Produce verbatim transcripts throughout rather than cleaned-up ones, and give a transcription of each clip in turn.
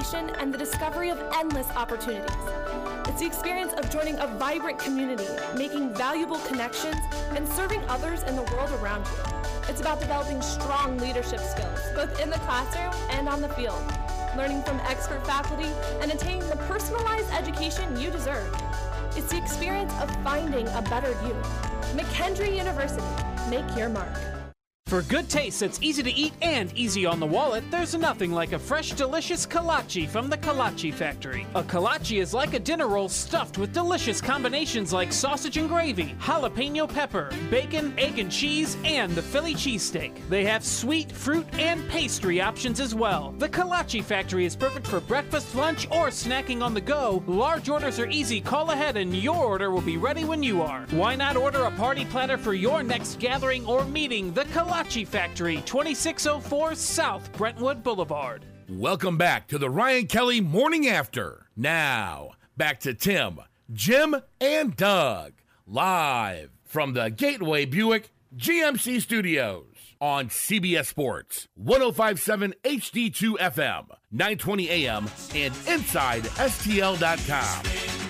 education and the discovery of endless opportunities. It's the experience of joining a vibrant community, making valuable connections, and serving others in the world around you. It's about developing strong leadership skills, both in the classroom and on the field, learning from expert faculty, and attaining the personalized education you deserve. It's the experience of finding a better you. McKendree University. Make your mark. For good taste that's easy to eat and easy on the wallet, there's nothing like a fresh, delicious kolache from the Kolache Factory. A kolache is like a dinner roll stuffed with delicious combinations like sausage and gravy, jalapeno pepper, bacon, egg and cheese, and the Philly cheesesteak. They have sweet, fruit, and pastry options as well. The Kolache Factory is perfect for breakfast, lunch, or snacking on the go. Large orders are easy. Call ahead and your order will be ready when you are. Why not order a party platter for your next gathering or meeting? The Kolache Factory, twenty-six oh four South Brentwood Boulevard. Welcome back to the Ryan Kelly Morning After. Now, back to Tim, Jim, and Doug, live from the Gateway Buick G M C Studios on C B S Sports, one oh five point seven H D two F M, nine twenty A M, and inside S T L dot com.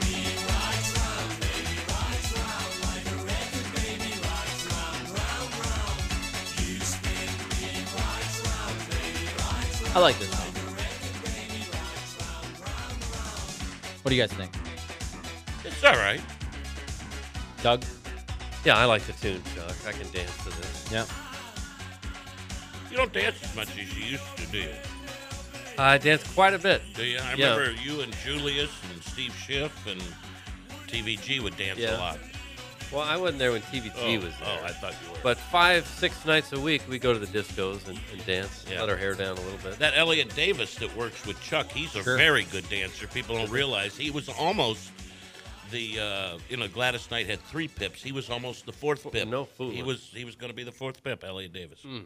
I like this song. What do you guys think? It's all right. Doug? Yeah, I like the tune, Doug. I can dance to this. Yeah. You don't dance as much as you used to, do you? I dance quite a bit. Do you? I Yeah. remember you and Julius and Steve Schiff and T V G would dance Yeah. a lot. Well, I wasn't there when T V G Oh, was there. oh, I thought you were. But five, six nights a week, we go to the discos and, and dance, Yeah. let our hair down a little bit. That Elliot Davis that works with Chuck, he's a Sure. very good dancer. People don't realize he was almost the uh, you know Gladys Knight had three pips. He was almost the fourth pip. No fooling. He was he was going to be the fourth pip. Elliot Davis. Mm.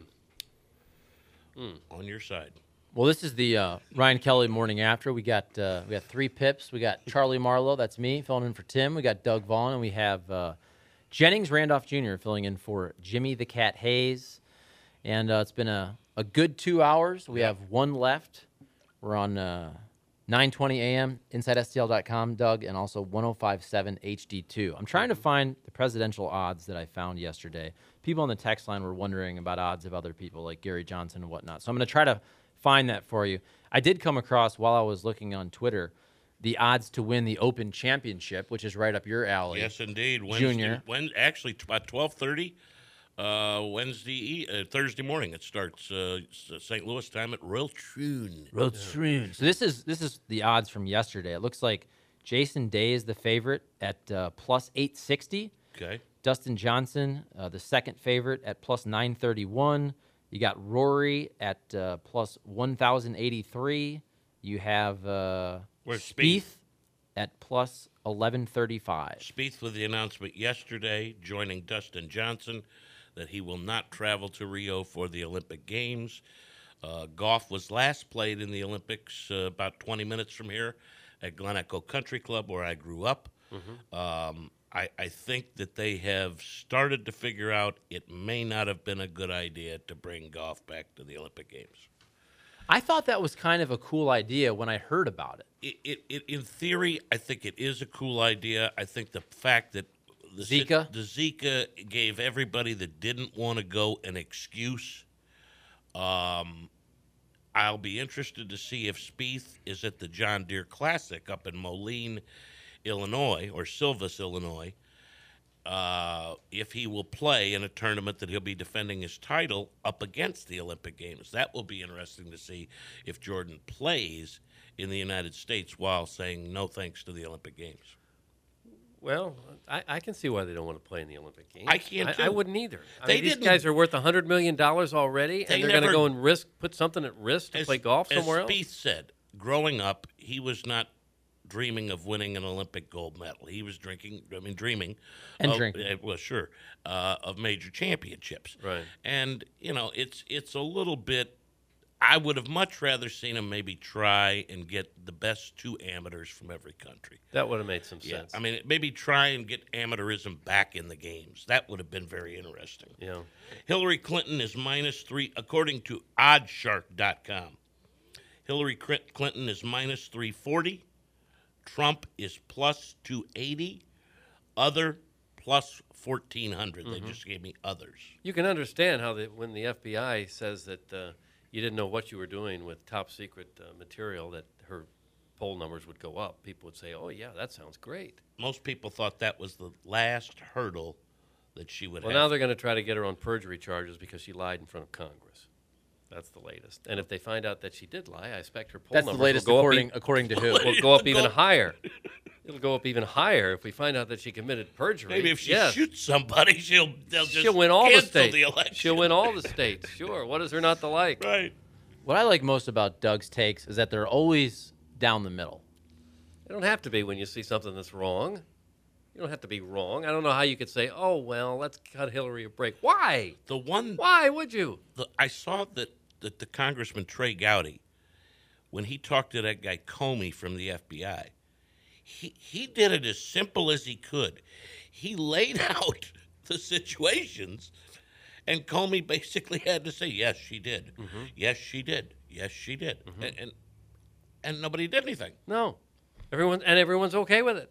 Mm. On your side. Well, this is the uh, Ryan Kelly Morning After. We got uh, we got three pips. We got Charlie Marlowe, that's me, filling in for Tim. We got Doug Vaughn, and we have uh, Jennings Randolph Junior filling in for Jimmy the Cat Hayes. And uh, it's been a, a good two hours. We have one left. We're on uh, nine twenty A M, inside S T L dot com, Doug, and also one oh five point seven H D two. I'm trying to find the presidential odds that I found yesterday. People on the text line were wondering about odds of other people like Gary Johnson and whatnot. So I'm going to try to find that for you. I did come across, while I was looking on Twitter, the odds to win the Open Championship, which is right up your alley. Yes, indeed. Wednesday, Junior. When, actually, about twelve thirty uh, Wednesday, uh, Thursday morning. It starts uh, Saint Louis time at Royal Troon. Royal Troon. So this is this is the odds from yesterday. It looks like Jason Day is the favorite at uh, plus eight sixty. Okay. Dustin Johnson, uh, the second favorite at plus nine thirty-one. You got Rory at uh, plus one thousand eighty-three. You have uh, Where's Spieth Spieth? at plus eleven thirty-five. Spieth with the announcement yesterday, joining Dustin Johnson, that he will not travel to Rio for the Olympic Games. Uh, golf was last played in the Olympics uh, about twenty minutes from here at Glen Echo Country Club, where I grew up. Mm-hmm. Um, I, I think that they have started to figure out it may not have been a good idea to bring golf back to the Olympic Games. I thought that was kind of a cool idea when I heard about it. It, it, it in theory, I think it is a cool idea. I think the fact that the Zika? the Zika gave everybody that didn't want to go an excuse. Um, I'll be interested to see if Spieth is at the John Deere Classic up in Moline, Illinois, or Silvis, Illinois. Uh, if he will play in a tournament that he'll be defending his title up against the Olympic Games. That will be interesting to see if Jordan plays in the United States while saying no thanks to the Olympic Games. Well, I, I can see why they don't want to play in the Olympic Games. I can, I, too. I wouldn't either. I They mean, these didn't- guys are worth one hundred million dollars already, They and they're going to never- go and risk, put something at risk to As- play golf somewhere as else? Spieth said, growing up, he was not dreaming of winning an Olympic gold medal. He was drinking, I mean, dreaming. And of, drinking. uh, well, sure, uh, of major championships. Right. And, you know, it's it's a little bit, I would have much rather seen him maybe try and get the best two amateurs from every country. That would have made some Yeah, sense. I mean, maybe try and get amateurism back in the games. That would have been very interesting. Yeah. Hillary Clinton is minus three, according to oddshark dot com. Hillary Clinton is minus three forty. Trump is plus two eighty. Other plus fourteen hundred. Mm-hmm. They just gave me others. You can understand how the, when the F B I says that uh, you didn't know what you were doing with top secret uh, material, that her poll numbers would go up. People would say, oh, yeah, that sounds great. Most people thought that was the last hurdle that she would well, have. Well, now they're going to try to get her on perjury charges because she lied in front of Congress. That's the latest. And if they find out that she did lie, I expect her poll That's numbers the latest will go according, up e- according to who? will go up even higher. It'll go up even higher if we find out that she committed perjury. Maybe if she yes. shoots somebody, she'll they'll just she'll win all the cancel states. the election. She'll win all the states. Sure. What is there not to like? Right. What I like most about Doug's takes is that they're always down the middle. They don't have to be when you see something that's wrong. You don't have to be wrong. I don't know how you could say, "Oh well, let's cut Hillary a break." Why? The one. Why would you? The, I saw that that the Congressman Trey Gowdy, when he talked to that guy Comey from the F B I, he he did it as simple as he could. He laid out the situations, and Comey basically had to say, "Yes, she did. Mm-hmm. Yes, she did. Yes, she did," mm-hmm. and, and and nobody did anything. No, everyone and everyone's okay with it.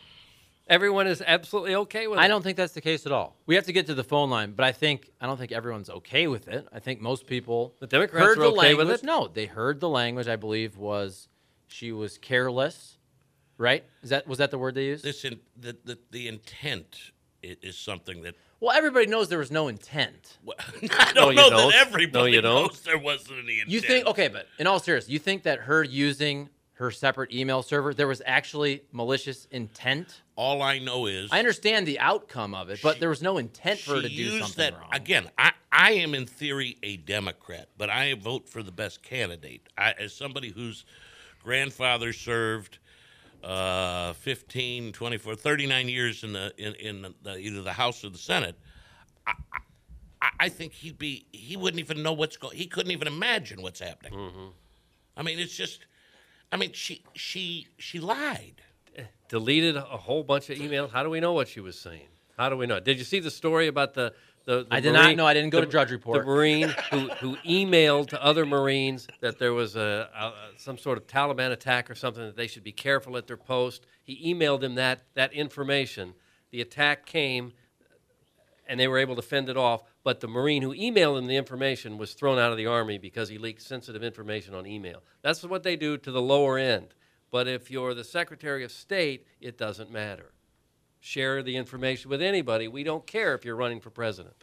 Everyone is absolutely okay with it. I don't think that's the case at all. We have to get to the phone line, but I think I don't think everyone's okay with it. I think most people the Democrats heard are the okay language. with it. No, they heard the language. I believe was she was careless, right? Is that was that the word they used? This in, the, the the intent is, is something that. Well, everybody knows there was no intent. Well, I don't no, know don't. that everybody no, you don't. knows there wasn't any intent. You think okay, but in all seriousness, you think that her using her separate email server, there was actually malicious intent? All I know is I understand the outcome of it, but she, there was no intent for her to do used something that, wrong. Again, I, I am in theory a Democrat, but I vote for the best candidate. I, as somebody whose grandfather served uh, fifteen, twenty-four, thirty-nine years in the in, in the, either the House or the Senate, I, I, I think he'd be he wouldn't even know what's going. He couldn't even imagine what's happening. Mm-hmm. I mean, it's just. I mean, she she she lied. Deleted a whole bunch of emails. How do we know what she was saying? How do we know? Did you see the story about the the? the I did Marine, not know. I didn't go the, to Drudge Report. The Marine who who emailed to other Marines that there was a, a some sort of Taliban attack or something, that they should be careful at their post. He emailed them that that information. The attack came, and they were able to fend it off. But the Marine who emailed him the information was thrown out of the Army because he leaked sensitive information on email. That's what they do to the lower end. But if you're the Secretary of State, it doesn't matter. Share the information with anybody. We don't care if you're running for president.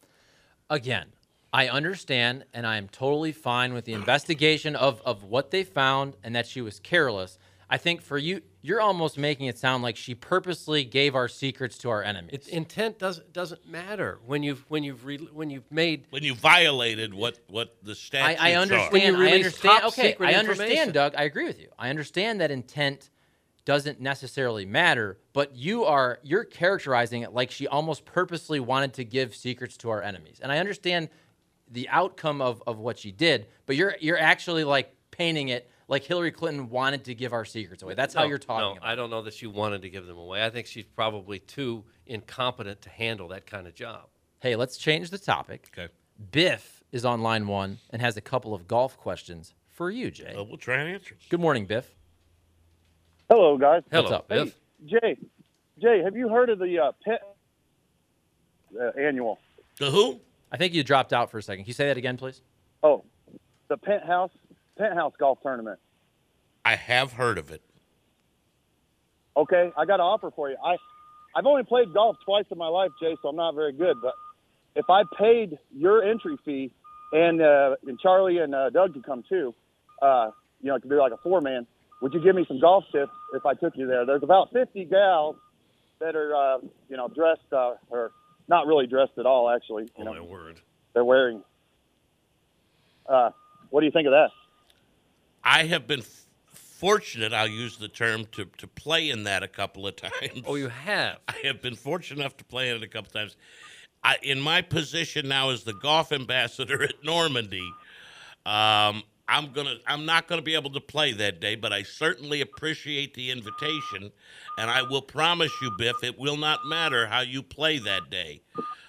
Again, I understand, and I am totally fine with the investigation of, of what they found and that she was careless. I think for you, you're almost making it sound like she purposely gave our secrets to our enemies. It, intent doesn't doesn't matter when you've when you've re, when you've made when you violated what, what the statutes I, I understand. are. When you I release understand. top Okay, secret I understand, information. Doug. I agree with you. I understand that intent doesn't necessarily matter, but you are you're characterizing it like she almost purposely wanted to give secrets to our enemies. And I understand the outcome of, of what she did, but you're you're actually like painting it like Hillary Clinton wanted to give our secrets away. That's no, how you're talking no, about I don't know that she wanted to give them away. I think she's probably too incompetent to handle that kind of job. Hey, let's change the topic. Okay. Biff is on line one and has a couple of golf questions for you, Jay. Well, we'll try and answer. Good morning, Biff. Hello, guys. Hello, What's up? Biff. Hey, Jay, Jay, have you heard of the uh, pet uh, annual? The who? I think you dropped out for a second. Can you say that again, please? Oh, the penthouse penthouse golf tournament. I have heard of it. Okay, I got an offer for you. I I've only played golf twice in my life, Jay, so I'm not very good. But if I paid your entry fee, and uh, and Charlie and uh, Doug could come too, uh, you know, it could be like a four man. Would you give me some golf tips if I took you there? There's about fifty gals that are, uh, you know, dressed uh, or not really dressed at all, actually. You Oh, know, my word. they're wearing. Uh, what do you think of that? I have been f- fortunate, I'll use the term, to, to play in that a couple of times. Oh, you have? I have been fortunate enough to play in it a couple times. I, in my position now as the golf ambassador at Normandy, um, I'm gonna I'm not gonna be able to play that day, but I certainly appreciate the invitation, and I will promise you, Biff, it will not matter how you play that day.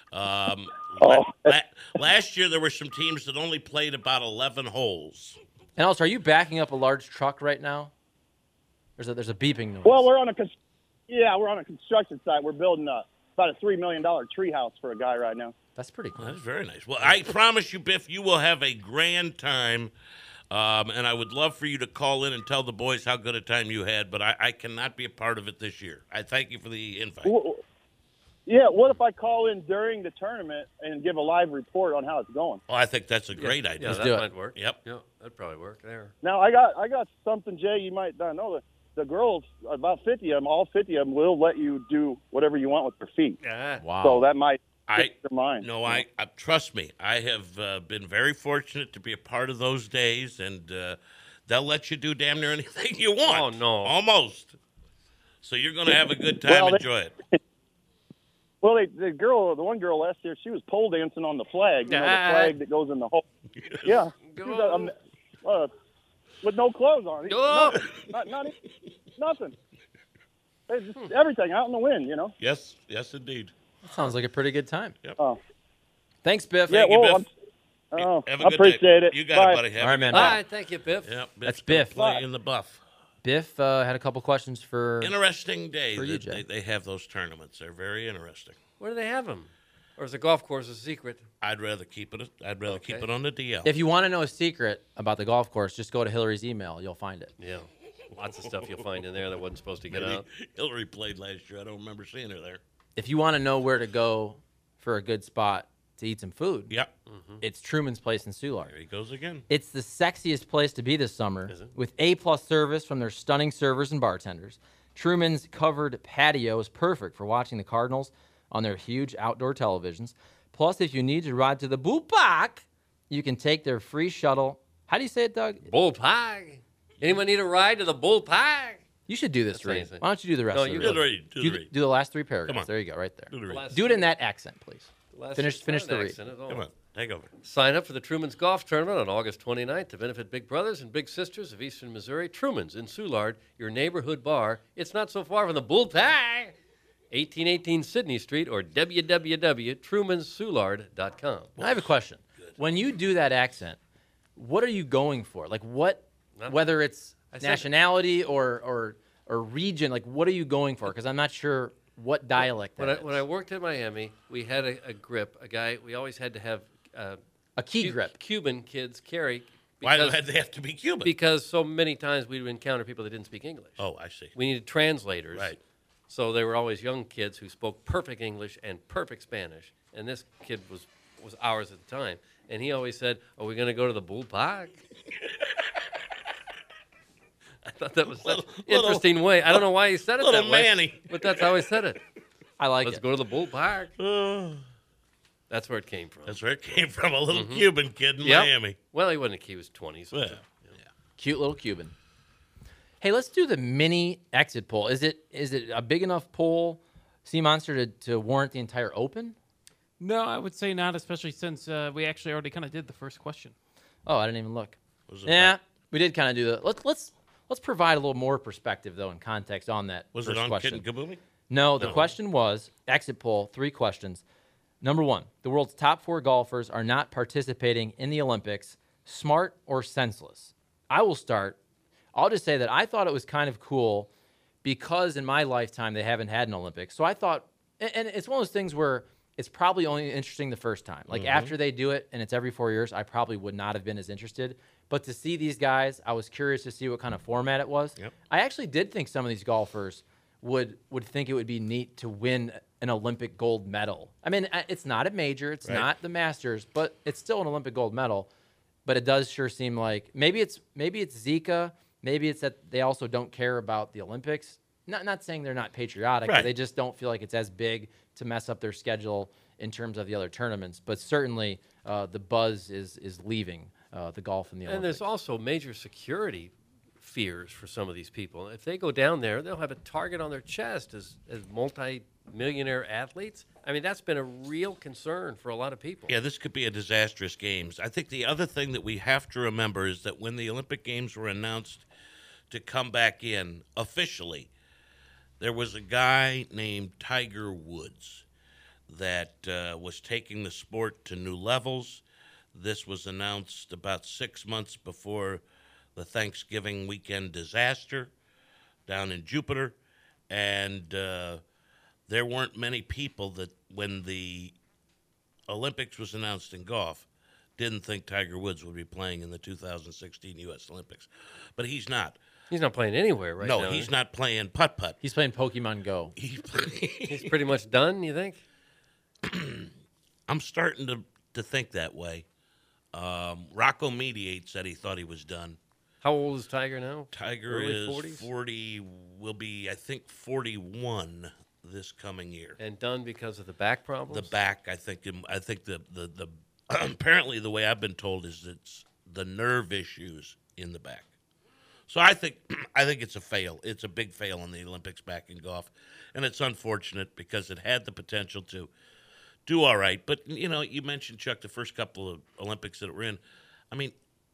Um, Oh. la- la- last year there were some teams that only played about eleven holes. And also, are you backing up a large truck right now? There's a there's a beeping noise. Well, we're on a cons- yeah, we're on a construction site. We're building a about a three million dollar tree house for a guy right now. That's pretty cool. Well, that's very nice. Well, I promise you, Biff, you will have a grand time. Um, and I would love for you to call in and tell the boys how good a time you had, but I, I cannot be a part of it this year. I thank you for the invite. Well, yeah, what if I call in during the tournament and give a live report on how it's going? Well, I think that's a great Yeah, idea. that do it. might work. Yep. Yeah, that'd probably work there. Now I got I got something, Jay. You might not know that the girls, about fifty of them, all fifty of them, will let you do whatever you want with your feet. Yeah. Wow. So that might I change your mind. no, I, I trust me. I have uh, been very fortunate to be a part of those days, and uh, they'll let you do damn near anything you want. Oh, no. Almost. So you're going to have a good time. Well, they- Enjoy it. Well, they, the girl, the one girl last year, she was pole dancing on the flag. You know, Ah. the flag that goes in the hole. Yeah, she was, uh, um, uh, with no clothes on. Oh. Nothing. Not, not even- nothing. It's just everything out in the wind, you know. Yes, yes, indeed. That sounds like a pretty good time. Oh, Thanks, Biff. yeah. Thank you, Well, Biff. I'm, oh, Have a I good appreciate day. it. You got Bye. it, buddy. Have All a right, good man. day. All right, thank you, Biff. Yeah, That's Biff's gonna Biff. Play Bye. in the buff. Biff uh, had a couple questions for. Interesting day For you, that Jay. they, they have those tournaments. They're very interesting. Where do they have them? Or is the golf course a secret? I'd rather keep it. I'd rather keep Okay. it on the D L. If you want to know a secret about the golf course, just go to Hillary's email. You'll find it. Yeah. Lots of stuff you'll find in there that wasn't supposed to get Maybe out. Hillary played last year. I don't remember seeing her there. If you want to know where to go for a good spot to eat some food, Yep. it's Truman's Place in Soulard. There he goes again. It's the sexiest place to be this summer, Is it? with A-plus service from their stunning servers and bartenders. Truman's covered patio is perfect for watching the Cardinals on their huge outdoor televisions. Plus, if you need to ride to the ballpark, you can take their free shuttle. How do you say it, Doug? Bull pie. Anyone need a ride to the bull pie? You should do this, That's Reed. amazing. Why don't you do the rest No, of you the Do do the read? read. Do Do, the the- read. do the last three paragraphs. Come on. There you go, right there. Do the read. Last- Do it in that accent, please. Last Finish- it's finish not the an read. accent at all. Come on. Take over. Sign up for the Truman's Golf Tournament on August twenty-ninth to benefit Big Brothers and Big Sisters of Eastern Missouri. Truman's in Soulard, your neighborhood bar. It's not so far from the bull pie. eighteen eighteen Sydney Street or w w w dot trumans soulard dot com. I have a question. When you do that accent, what are you going for? Like what, Not- whether it's I said- nationality or, or, or region, like what are you going for? Because I'm not sure what dialect that When I, is. when I worked in Miami, we had a, a grip, a guy, we always had to have uh, A key Cu- grip. Cuban kids carry. Why do because- they have to be Cuban? Because so many times we would encounter people that didn't speak English. oh, I see. We needed translators. Right. So they were always young kids who spoke perfect English and perfect Spanish. And this kid was, was ours at the time. And he always said, "Are we going to go to the ballpark?" I thought that was such Little- an interesting way. I don't know why he said it little that way. Manny. But that's how he said it. I like Let's it. go to the ballpark. Oh, That's where it came from. that's where it came from. A little Cuban kid in Yep. Miami. Well, he wasn't. He was twenty. So Yeah. Cute little Cuban. Hey, let's do the mini exit poll. Is it is it a big enough poll, Sea Monster, to, to warrant the entire Open? No, I would say not, especially since uh, we actually already kind of did the first question. Oh, I didn't even look. Was it Yeah, back- we did kind of do the. Let's let's let's provide a little more perspective though and context on that. Was first it on question. Kid and Kaboomy? No, the No. question was exit poll, three questions. Number one, the world's top four golfers are not participating in the Olympics. Smart or senseless? I will start. I'll just say that I thought it was kind of cool because in my lifetime they haven't had an Olympics. So I thought, and and it's one of those things where it's probably only interesting the first time. Like after they do it and it's every four years, I probably would not have been as interested. But to see these guys, I was curious to see what kind of format it was. Yep. I actually did think some of these golfers would would think it would be neat to win an Olympic gold medal. I mean, uh, it's not a major, it's Right. not the Masters, but it's still an Olympic gold medal. But it does sure seem like maybe it's maybe it's Zika, maybe it's that they also don't care about the Olympics. Not not saying they're not patriotic, but Right. they just don't feel like it's as big to mess up their schedule in terms of the other tournaments. But certainly, uh, the buzz is is leaving uh, the golf and the And Olympics. there's also major security fears for some of these people. If they go down there, they'll have a target on their chest as, as multi-millionaire athletes. I mean, that's been a real concern for a lot of people. Yeah, this could be a disastrous games. I think the other thing that we have to remember is that when the Olympic Games were announced to come back in officially, there was a guy named Tiger Woods that uh, was taking the sport to new levels. This was announced about six months before the Thanksgiving weekend disaster down in Jupiter, and uh, there weren't many people that, when the Olympics was announced in golf, didn't think Tiger Woods would be playing in the two thousand sixteen U S Olympics. But he's not. He's not playing anywhere right no, now. No, he's is not playing putt-putt. He's playing Pokemon Go. He's, he's pretty much done, you think? I'm starting to, to think that way. Um, Rocco Mediate said he thought he was done. How old is Tiger now? Tiger Early is forties? forty, will be, I think, forty-one this coming year. And done because of the back problems? The back, I think, I think the, the, the apparently the way I've been told is it's the nerve issues in the back. So I think I think it's a fail. It's a big fail in the Olympics back in golf. And it's unfortunate because it had the potential to do all right. But, you know, you mentioned, Chuck, the first couple of Olympics that were in. I mean,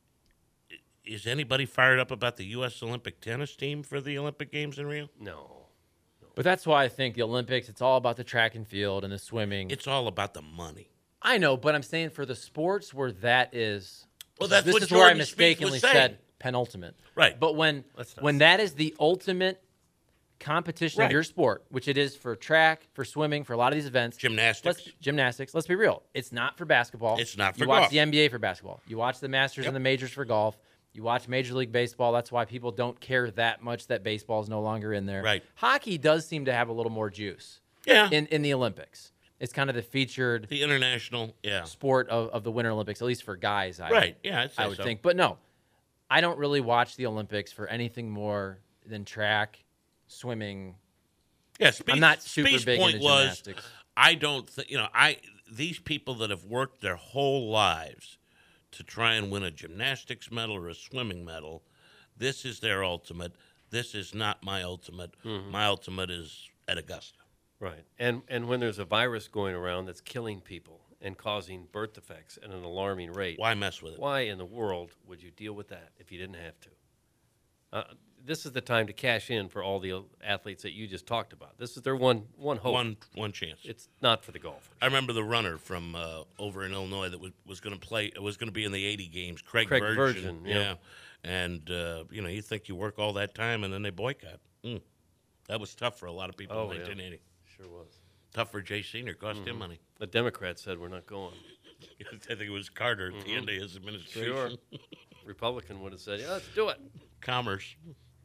is anybody fired up about the U S Olympic tennis team for the Olympic Games in Rio? No. But that's why I think the Olympics, it's all about the track and field and the swimming. It's all about the money. I know, but I'm saying for the sports where that is, well, that's this what is Jordan where I Spieth mistakenly was saying. said penultimate. Right. But when That's not when that is the ultimate competition Right. of your sport, which it is for track, for swimming, for a lot of these events, Gymnastics. Let's, gymnastics. Let's be real. It's not for basketball. It's not for You watch golf. the N B A for basketball. You watch the Masters Yep. and the majors for golf. You watch Major League Baseball. That's why people don't care that much that baseball is no longer in there. Right. Hockey does seem to have a little more juice Yeah. in, in the Olympics. It's kind of the featured the international, yeah. sport of, of the Winter Olympics, at least for guys. I Right, yeah, I'd say I would so. think. But no, I don't really watch the Olympics for anything more than track, swimming. Yeah, Spieth, I'm not super Spieth's big point into was, gymnastics. I don't think, you know, I these people that have worked their whole lives to try and win a gymnastics medal or a swimming medal, this is their ultimate. This is not my ultimate. Mm-hmm. My ultimate is at Augusta. Right. And and when there's a virus going around that's killing people and causing birth defects at an alarming rate, Why mess with it? why in the world would you deal with that if you didn't have to? Uh, this is the time to cash in for all the athletes that you just talked about. This is their one one hope. One one chance. It's not for the golfers. I remember the runner from uh, over in Illinois that was, was going to play, was going to be in the eighty games, Craig, Craig Virgin. Virgin, yeah. yeah. And, uh, you know, you think you work all that time and then they boycott. Mm. That was tough for a lot of people Oh, in yeah. nineteen eighty. Sure was. Tough for Jay Senior, cost him money. The Democrats said we're not going. I think it was Carter at the end of his administration. Sure. Republican would have said, yeah, let's do it. Commerce.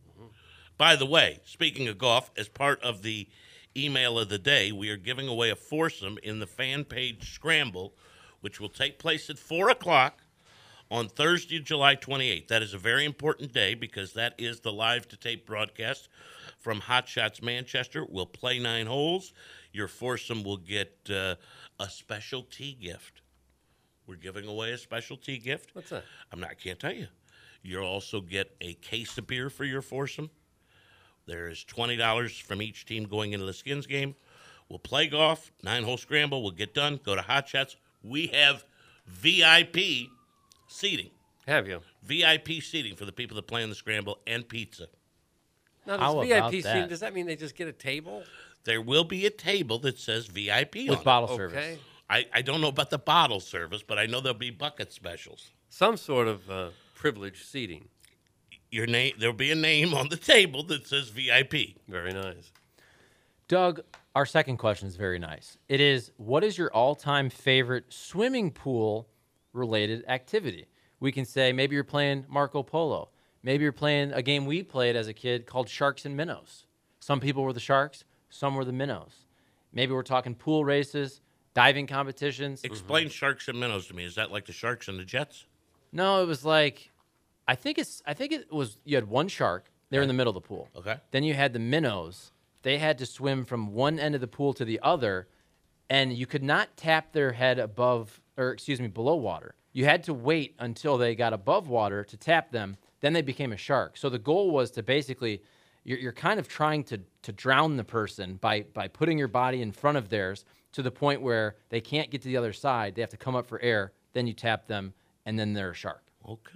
By the way, speaking of golf, as part of the email of the day, we are giving away a foursome in the fan page scramble, which will take place at four o'clock on Thursday, July twenty-eighth. That is a very important day because that is the live-to-tape broadcast from Hot Shots Manchester. We'll play nine holes. Your foursome will get uh, a special tea gift. We're giving away a special tea gift. What's that? I'm not. I can't tell you. You'll also get a case of beer for your foursome. There is twenty dollars from each team going into the Skins game. We'll play golf, nine-hole scramble. We'll get done, go to Hot Shots. We have V I P seating. Have you? V I P seating for the people that play in the scramble and pizza. Now, How this V I about P that? seating, does that mean they just get a table? There will be a table that says V I P on with it. bottle Okay. service. I, I don't know about the bottle service, but I know there'll be bucket specials. Some sort of uh, privileged seating. Your name, there'll be a name on the table that says V I P. Very nice. Doug, our second question is very nice. It is, what is your all-time favorite swimming pool related activity? We can say maybe you're playing Marco Polo. Maybe you're playing a game we played as a kid called Sharks and Minnows. Some people were the Sharks, some were the Minnows. Maybe we're talking pool races, diving competitions. Explain Sharks and Minnows to me. Is that like the Sharks and the Jets? No, it was like, I think it's, I think it was, you had one shark. They're in the middle of the pool. Okay. Then you had the minnows. They had to swim from one end of the pool to the other, and you could not tap their head above, or excuse me, below water. You had to wait until they got above water to tap them. Then they became a shark. So the goal was to basically, you're, you're kind of trying to to drown the person by by putting your body in front of theirs to the point where they can't get to the other side. They have to come up for air. Then you tap them, and then they're a shark. Okay.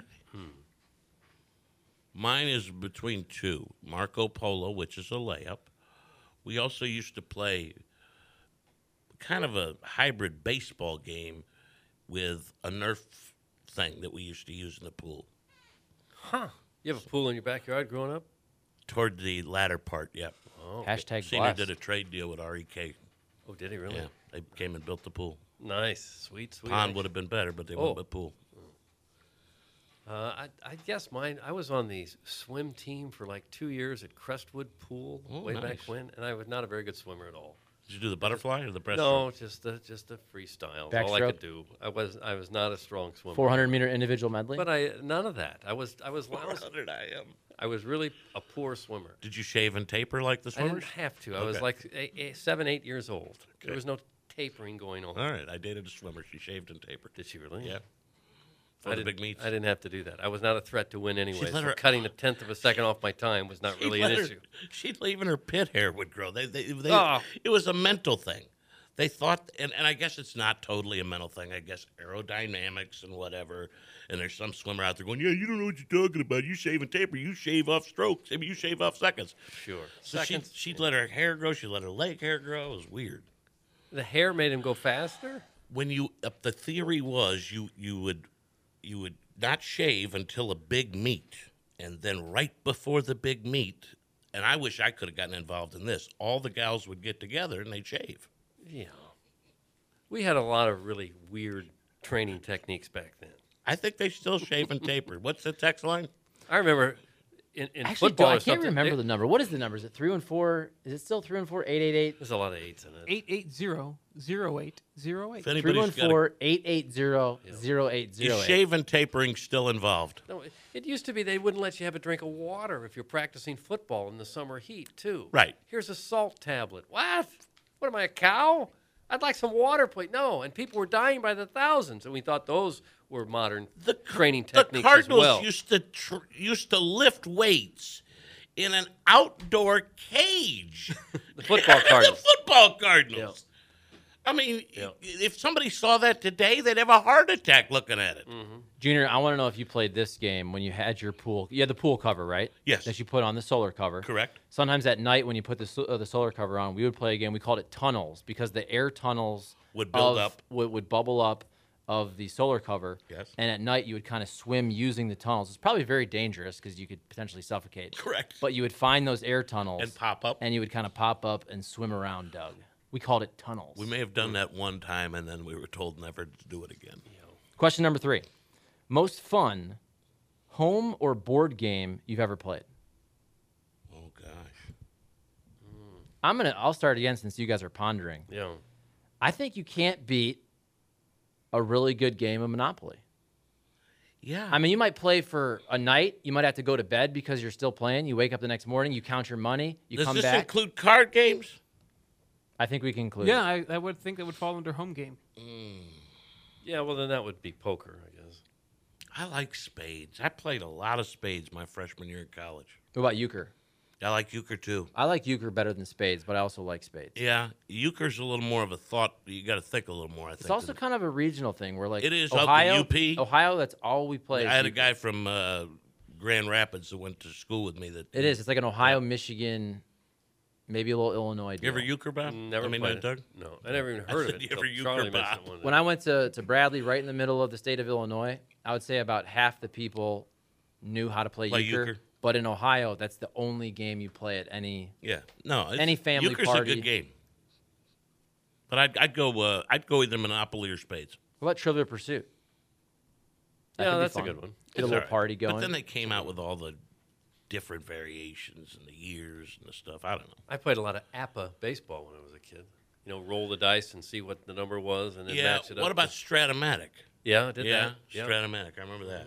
Mine is between two. Marco Polo, which is a layup. We also used to play kind of a hybrid baseball game with a Nerf thing that we used to use in the pool. Huh. You have a pool in your backyard growing up? Toward the latter part, yeah. Oh, Hashtag Senior blast. did a trade deal with R E K. oh, did he really? Yeah, they came and built the pool. Nice, sweet, sweet. Pond would have been better, but they Oh. went with pool. Uh, I, I guess mine. I was on the swim team for like two years at Crestwood Pool Oh, way back nice. when, and I was not a very good swimmer at all. Did you do the butterfly or the breaststroke? No, just the just the freestyle. That's all I Backstroke? could do. I was I was not a strong swimmer. four hundred meter individual medley. But I none of that. I was I was lousy. four hundred I am. I was really a poor swimmer. Did you shave and taper like the I didn't swimmers? have to. I was Okay. like eight, eight, seven, eight years old. There was no tapering going on. All right, I dated a swimmer. She shaved and tapered. Did she really? Yeah. For I the didn't, big meets. I didn't have to do that. I was not a threat to win anyway. let So her- cutting a tenth of a second off my time was not She'd really an let her- issue. She'd even her pit hair would grow. They, they, they, Oh. It was a mental thing. They thought, and, and I guess it's not totally a mental thing. I guess aerodynamics and whatever. And there's some swimmer out there going, "Yeah, you don't know what you're talking about. You shave and taper. You shave off strokes. I mean, you shave off seconds." Sure. So she'd, Seconds. she'd let her hair grow. She'd let her leg hair grow. It was weird. The hair made him go faster? When you, uh, the theory was you you would you would not shave until a big meet, and then right before the big meet, and I wish I could have gotten involved in this. All the gals would get together and they'd shave. Yeah. We had a lot of really weird training techniques back then. I think they still shave and taper. What's the text line? I remember in, in Actually, football Doug, or I can't something, remember there- the number. What is the number? Is it three and four? Is it still three and four? Eight eight eight. There's a lot of eights in it. eight eight zero zero eight zero eight. If Three anybody's one got a, four eight eight zero zero eight zero is eight. shave and tapering still involved? No, it, it used to be they wouldn't let you have a drink of water if you're practicing football in the summer heat, too. Right. Here's a salt tablet. What? What am I, a cow? I'd like some water, please. No, and people were dying by the thousands, and we thought those were modern The training The techniques Cardinals as well. used to tr- used to lift weights in an outdoor cage. The football Cardinals. the football Cardinals. I mean, Yeah. if somebody saw that today, they'd have a heart attack looking at it. Mm. Junior, I want to know if you played this game when you had your pool. You had the pool cover, right? Yes. That you put on the solar cover. Correct. Sometimes at night when you put the so- uh, the solar cover on, we would play a game. We called it tunnels because the air tunnels Would build of- up. Would, would bubble up of the solar cover. Yes. And at night you would kind of swim using the tunnels. It's probably very dangerous because you could potentially suffocate. Correct. But you would find those air tunnels And pop up. and you would kind of pop up and swim around, Doug. We called it tunnels. We may have done that one time, and then we were told never to do it again. Question number three: most fun home or board game you've ever played? Oh gosh. I'm gonna. I'll start again since you guys are pondering. Yeah. I think you can't beat a really good game of Monopoly. Yeah. I mean, you might play for a night. You might have to go to bed because you're still playing. You wake up the next morning. You count your money. You Does come this back. include card games? I think we can include. Yeah, I, I would think that would fall under home game. Yeah, well, then that would be poker, I guess. I like spades. I played a lot of spades my freshman year in college. What about euchre? I like euchre too. I like euchre better than spades, but I also like spades. Yeah, euchre's a little more of a thought. You got to think a little more. I think. It's also than- kind of a regional thing where, like, It is, out in Ohio, U P. Ohio, that's all we play. is I had a euchre. guy from uh, Grand Rapids that went to school with me. That It is. It's like an Ohio, Michigan, maybe a little Illinois You deal. ever euchre, Bob? Never I mean, played uh, it. Doug. No, I never even I heard said of it. you until ever euchre, Charlie mentioned Bob? it one day. When I went to, to Bradley, right in the middle of the state of Illinois, I would say about half the people knew how to play, Play euchre. euchre. But in Ohio, that's the only game you play at any. Yeah, no. It's, Any family euchre's party. a good game. But I'd, I'd go. Uh, I'd go either Monopoly or spades. What about Trivial Pursuit? That Yeah, could be that's a fun. good one. Get a It's little all right. party going. But then they came out with all the different variations and the years and the stuff. I don't know. I played a lot of A P A baseball when I was a kid. You know, roll the dice and see what the number was, and then Yeah. match it up. What about to- Stratomatic? Yeah, I did yeah, that. Yeah, Stratomatic. I remember that.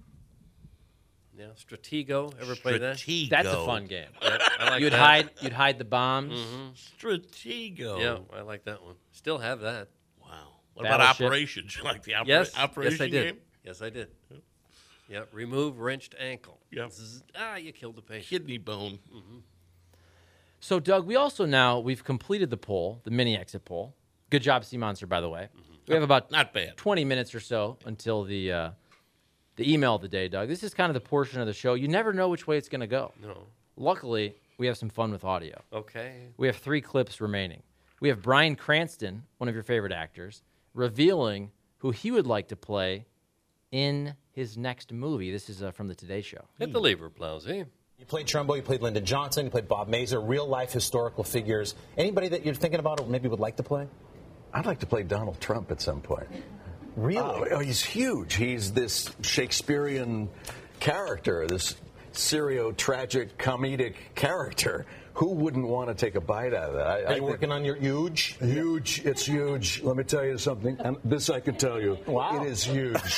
yeah. Stratego. Ever play that? Stratego. That's a fun game. Yep, I like You'd that. hide. You'd hide the bombs. Stratego. Yeah, I like that one. Still have that. Wow. What about Battleship. operations? You like the opera- Yes. operation yes, I did. game? Yes, I did. Yeah. Remove wrenched ankle. Yeah. Zzz, ah, you killed the patient. Kidney bone. So, Doug, we also now we've completed the poll, the mini exit poll. Good job, Sea Monster, by the way. We have about Not bad. twenty minutes or so until the uh, the email of the day, Doug. This is kind of the portion of the show you never know which way it's going to go. No. Luckily, we have some fun with audio. Okay. We have three clips remaining. We have Bryan Cranston, one of your favorite actors, revealing who he would like to play in his next movie. This is uh, from the Today Show. Hit the lever, Blousy. You played Trumbo, you played Lyndon Johnson, you played Bob Mazur, real-life historical figures. Anybody that you're thinking about or maybe would like to play? I'd like to play Donald Trump at some point. Really? Oh, he's huge. He's this Shakespearean character, this serio-tragic, comedic character. Who wouldn't want to take a bite out of that? I, Are I you working on your huge? Huge. It's huge. Let me tell you something. And this I can tell you. Wow. It is huge.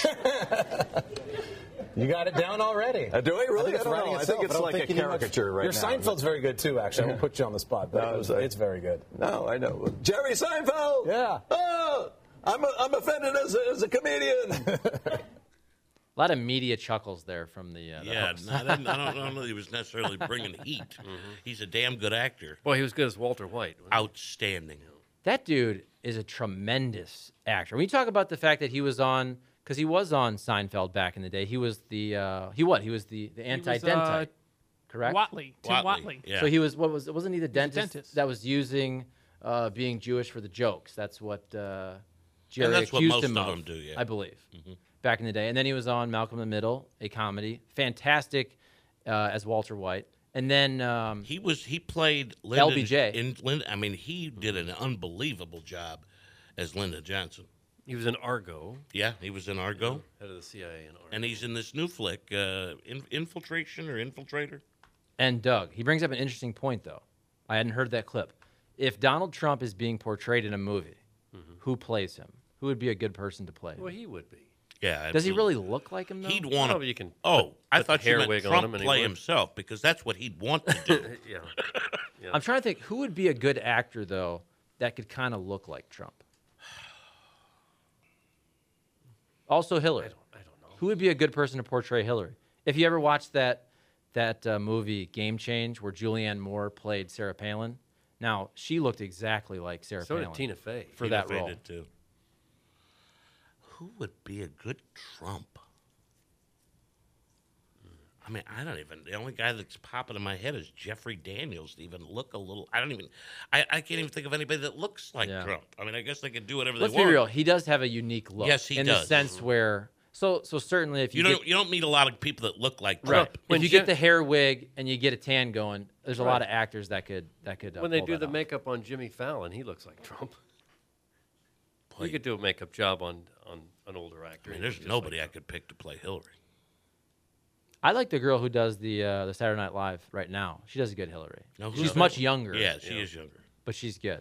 You got it down already. Uh, do I really? I think it's I don't writing know. I itself. think it's don't like think a you need much- caricature right Your now. Seinfeld's very good, too, actually. I won't put you on the spot, but No, it was, it's like- it's very good. No, I know. Jerry Seinfeld. Yeah. Oh, I'm, a, I'm offended as a, as a comedian. A lot of media chuckles there from the. Uh, the Yeah, host. no, I, didn't, I, don't, I don't know that he was necessarily bringing heat. He's a damn good actor. Boy, he was good as Walter White. wasn't he? Outstanding. That dude is a tremendous actor. When you talk about the fact that he was on, because he was on Seinfeld back in the day, he was the uh, he what? He was the the anti-dentite, uh, correct? Watley, Tim Watley, Watley. yeah. So he was what was wasn't he the dentist, dentist. that was using uh, being Jewish for the jokes? That's what uh, Jerry that's what accused most him of of, them do, yeah. I believe, back in the day. And then he was on Malcolm in the Middle, a comedy, fantastic uh, as Walter White. And then um, He was he played Lyndon, L B J. In, Lyndon, I mean, he did an unbelievable job as Lyndon Johnson. He was in Argo, Yeah, he was in Argo, head of the C I A in Argo. and he's in this new flick, uh, in, Infiltration or Infiltrator. And Doug, he brings up an interesting point, though. I hadn't heard that clip. If Donald Trump is being portrayed in a movie, who plays him? Who would be a good person to play him? Well, he would be. Yeah, Does he absolutely. really look like him, though? He'd want Well, to. you can Oh, put- I put the thought you hair meant wig on Trump him and he play would. himself because that's what he'd want to do. Yeah. yeah. I'm trying to think, who would be a good actor, though, that could kind of look like Trump? Also Hillary. I don't, I don't know. Who would be a good person to portray Hillary? If you ever watched that that uh, movie Game Change, where Julianne Moore played Sarah Palin, now she looked exactly like Sarah So Palin did Tina Fey. for Tina that Fey role. did too. Who would be a good Trump? I mean, I don't even. The only guy that's popping in my head is Jeffrey Daniels. To even look a little. I don't even. I, I can't even think of anybody that looks like Yeah. Trump. I mean, I guess they can do whatever Let's they be want. real. He does have a unique look. Yes, he in does. the sense where so so certainly if you, You get, don't. You don't meet a lot of people that look like right Trump. When if you Je- get the hair wig and you get a tan going, there's a lot Right. of actors that could that could uh, When they pull do that the off. makeup on Jimmy Fallon, he looks like Trump. Boy, You could do a makeup job on, on an older actor. I mean, and there's just nobody like I could pick to play Hillary. I like the girl who does the uh, the Saturday Night Live right now. She does a good Hillary. No, who's she's that? much younger. Yeah, she is younger. but she's good.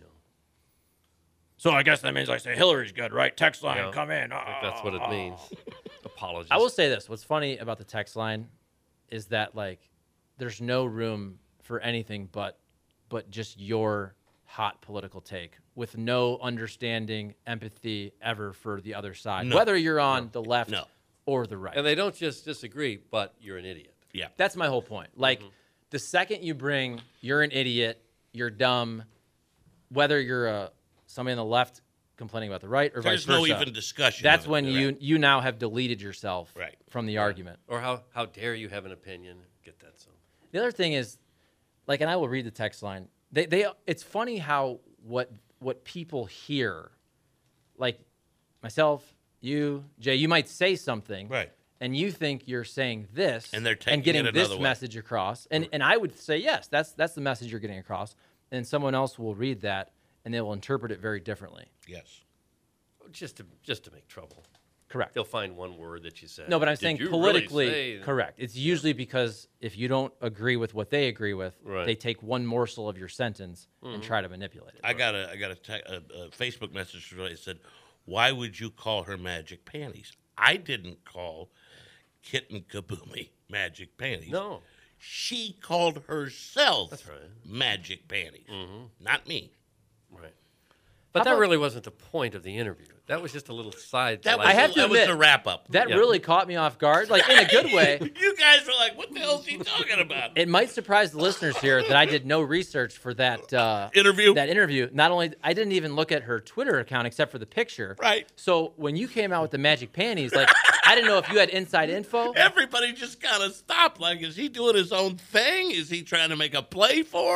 So I guess that means I say Hillary's good, right? Text line, Yeah, come in. I think that's what it means. Apologies. I will say this: what's funny about the text line is that like there's no room for anything but but just your hot political take with no understanding, empathy ever for the other side, No. whether you're on the left No. or the right. And they don't just disagree, but you're an idiot. Yeah. That's my whole point. Like, the second you bring, you're an idiot, you're dumb, whether you're a somebody on the left complaining about the right or There's vice versa. no even discussion. That's of it. when you Right. you now have deleted yourself Right. from the argument. Or how, how dare you have an opinion? Get that some. The other thing is, like, and I will read the text line. They they it's funny how what what people hear, like myself, you, Jay, you might say something, Right. and you think you're saying this, And they're taking getting it this another way. message across, and and I would say yes, that's that's the message you're getting across, and someone else will read that and they will interpret it very differently. Yes. Just to just to make trouble. Correct. They'll find one word that you said. No, but I'm Did saying you politically really say- correct. It's usually because if you don't agree with what they agree with, Right. they take one morsel of your sentence and try to manipulate it. I got a I got a, te- a, a Facebook message from somebody that said, "Why would you call her magic panties?" I didn't call Kitten Kaboomy magic panties. No. She called herself That's right. magic panties, not me. Right. But How that about- really wasn't the point of the interview. That was just a little side. That like- was, I have to that was admit, the wrap up. That Yeah. really caught me off guard, like in a good way. You guys were like, "What the hell is he talking about?" It might surprise the listeners here that I did no research for that uh, Interview? That interview. Not only I didn't even look at her Twitter account except for the picture. Right. So when you came out with the magic panties, like I didn't know if you had inside info. Everybody just kind of stopped. Like, is he doing his own thing? Is he trying to make a play for her?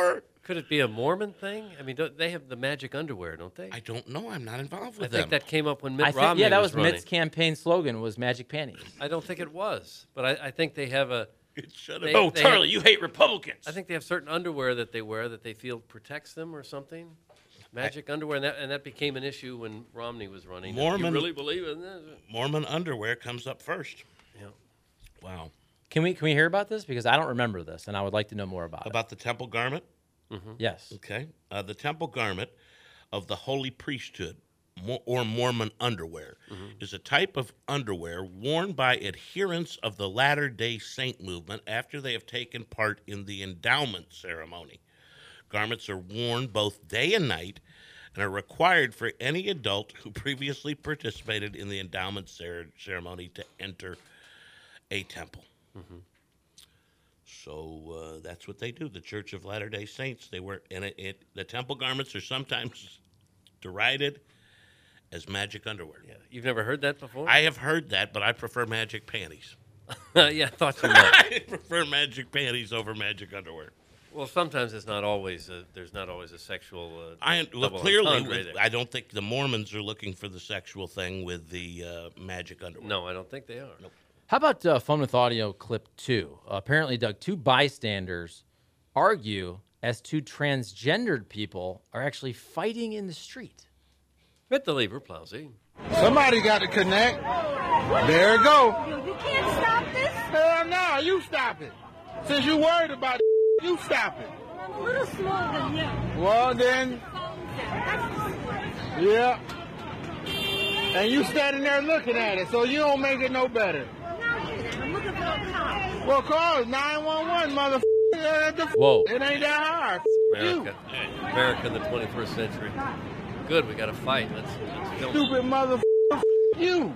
Could it be a Mormon thing? I mean, don't, they have the magic underwear, don't they? I don't know. I'm not involved I with think them. that came up when Mitt I think, Romney yeah, that was, was running. Mitt's campaign slogan was magic panties. I don't think it was, but I, I think they have a. It should They- have. Oh, they Charlie, have- you hate Republicans. I think they have certain underwear that they wear that they feel protects them or something. Magic underwear, and that, and that became an issue when Romney was running. Mormon- You really believe in this? Mormon underwear comes up first. Yeah. Wow. Can we can we hear about this? Because I don't remember this, and I would like to know more about, About the temple garment? it. Yes. Okay. Uh, the temple garment of the holy priesthood, mo- or Mormon underwear, is a type of underwear worn by adherents of the Latter-day Saint movement after they have taken part in the endowment ceremony. Garments are worn both day and night and are required for any adult who previously participated in the endowment cer- ceremony to enter a temple. So uh, that's what they do. The Church of Latter-day Saints, they wear, and it, it, the temple garments are sometimes derided as magic underwear. Yeah. You've never heard that before? I have heard that, but I prefer magic panties. yeah, I thought you might. I prefer magic panties over magic underwear. Well, sometimes it's not always. A, there's not always a sexual. Uh, I well, double clearly, entendre with, there. I don't think the Mormons are looking for the sexual thing with the uh, magic underwear. No, I don't think they are. Nope. How about uh, Fun with Audio clip two? Uh, apparently, Doug, two bystanders argue as two transgendered people are actually fighting in the street. Hit the lever, Plowsy. Somebody got to connect. There it go. You can't stop this. Hell no, you stop it. Since you worried about it, you stop it. I'm a little smaller than you. Well then, yeah. And you standing there looking at it, so you don't make it no better. I'm looking for a car. Well, call nine one one, motherfucker. Whoa. It ain't that hard. America, America in the twenty-first century. Good, we got to fight. Let's, let's kill 'em. Stupid motherfucker. You.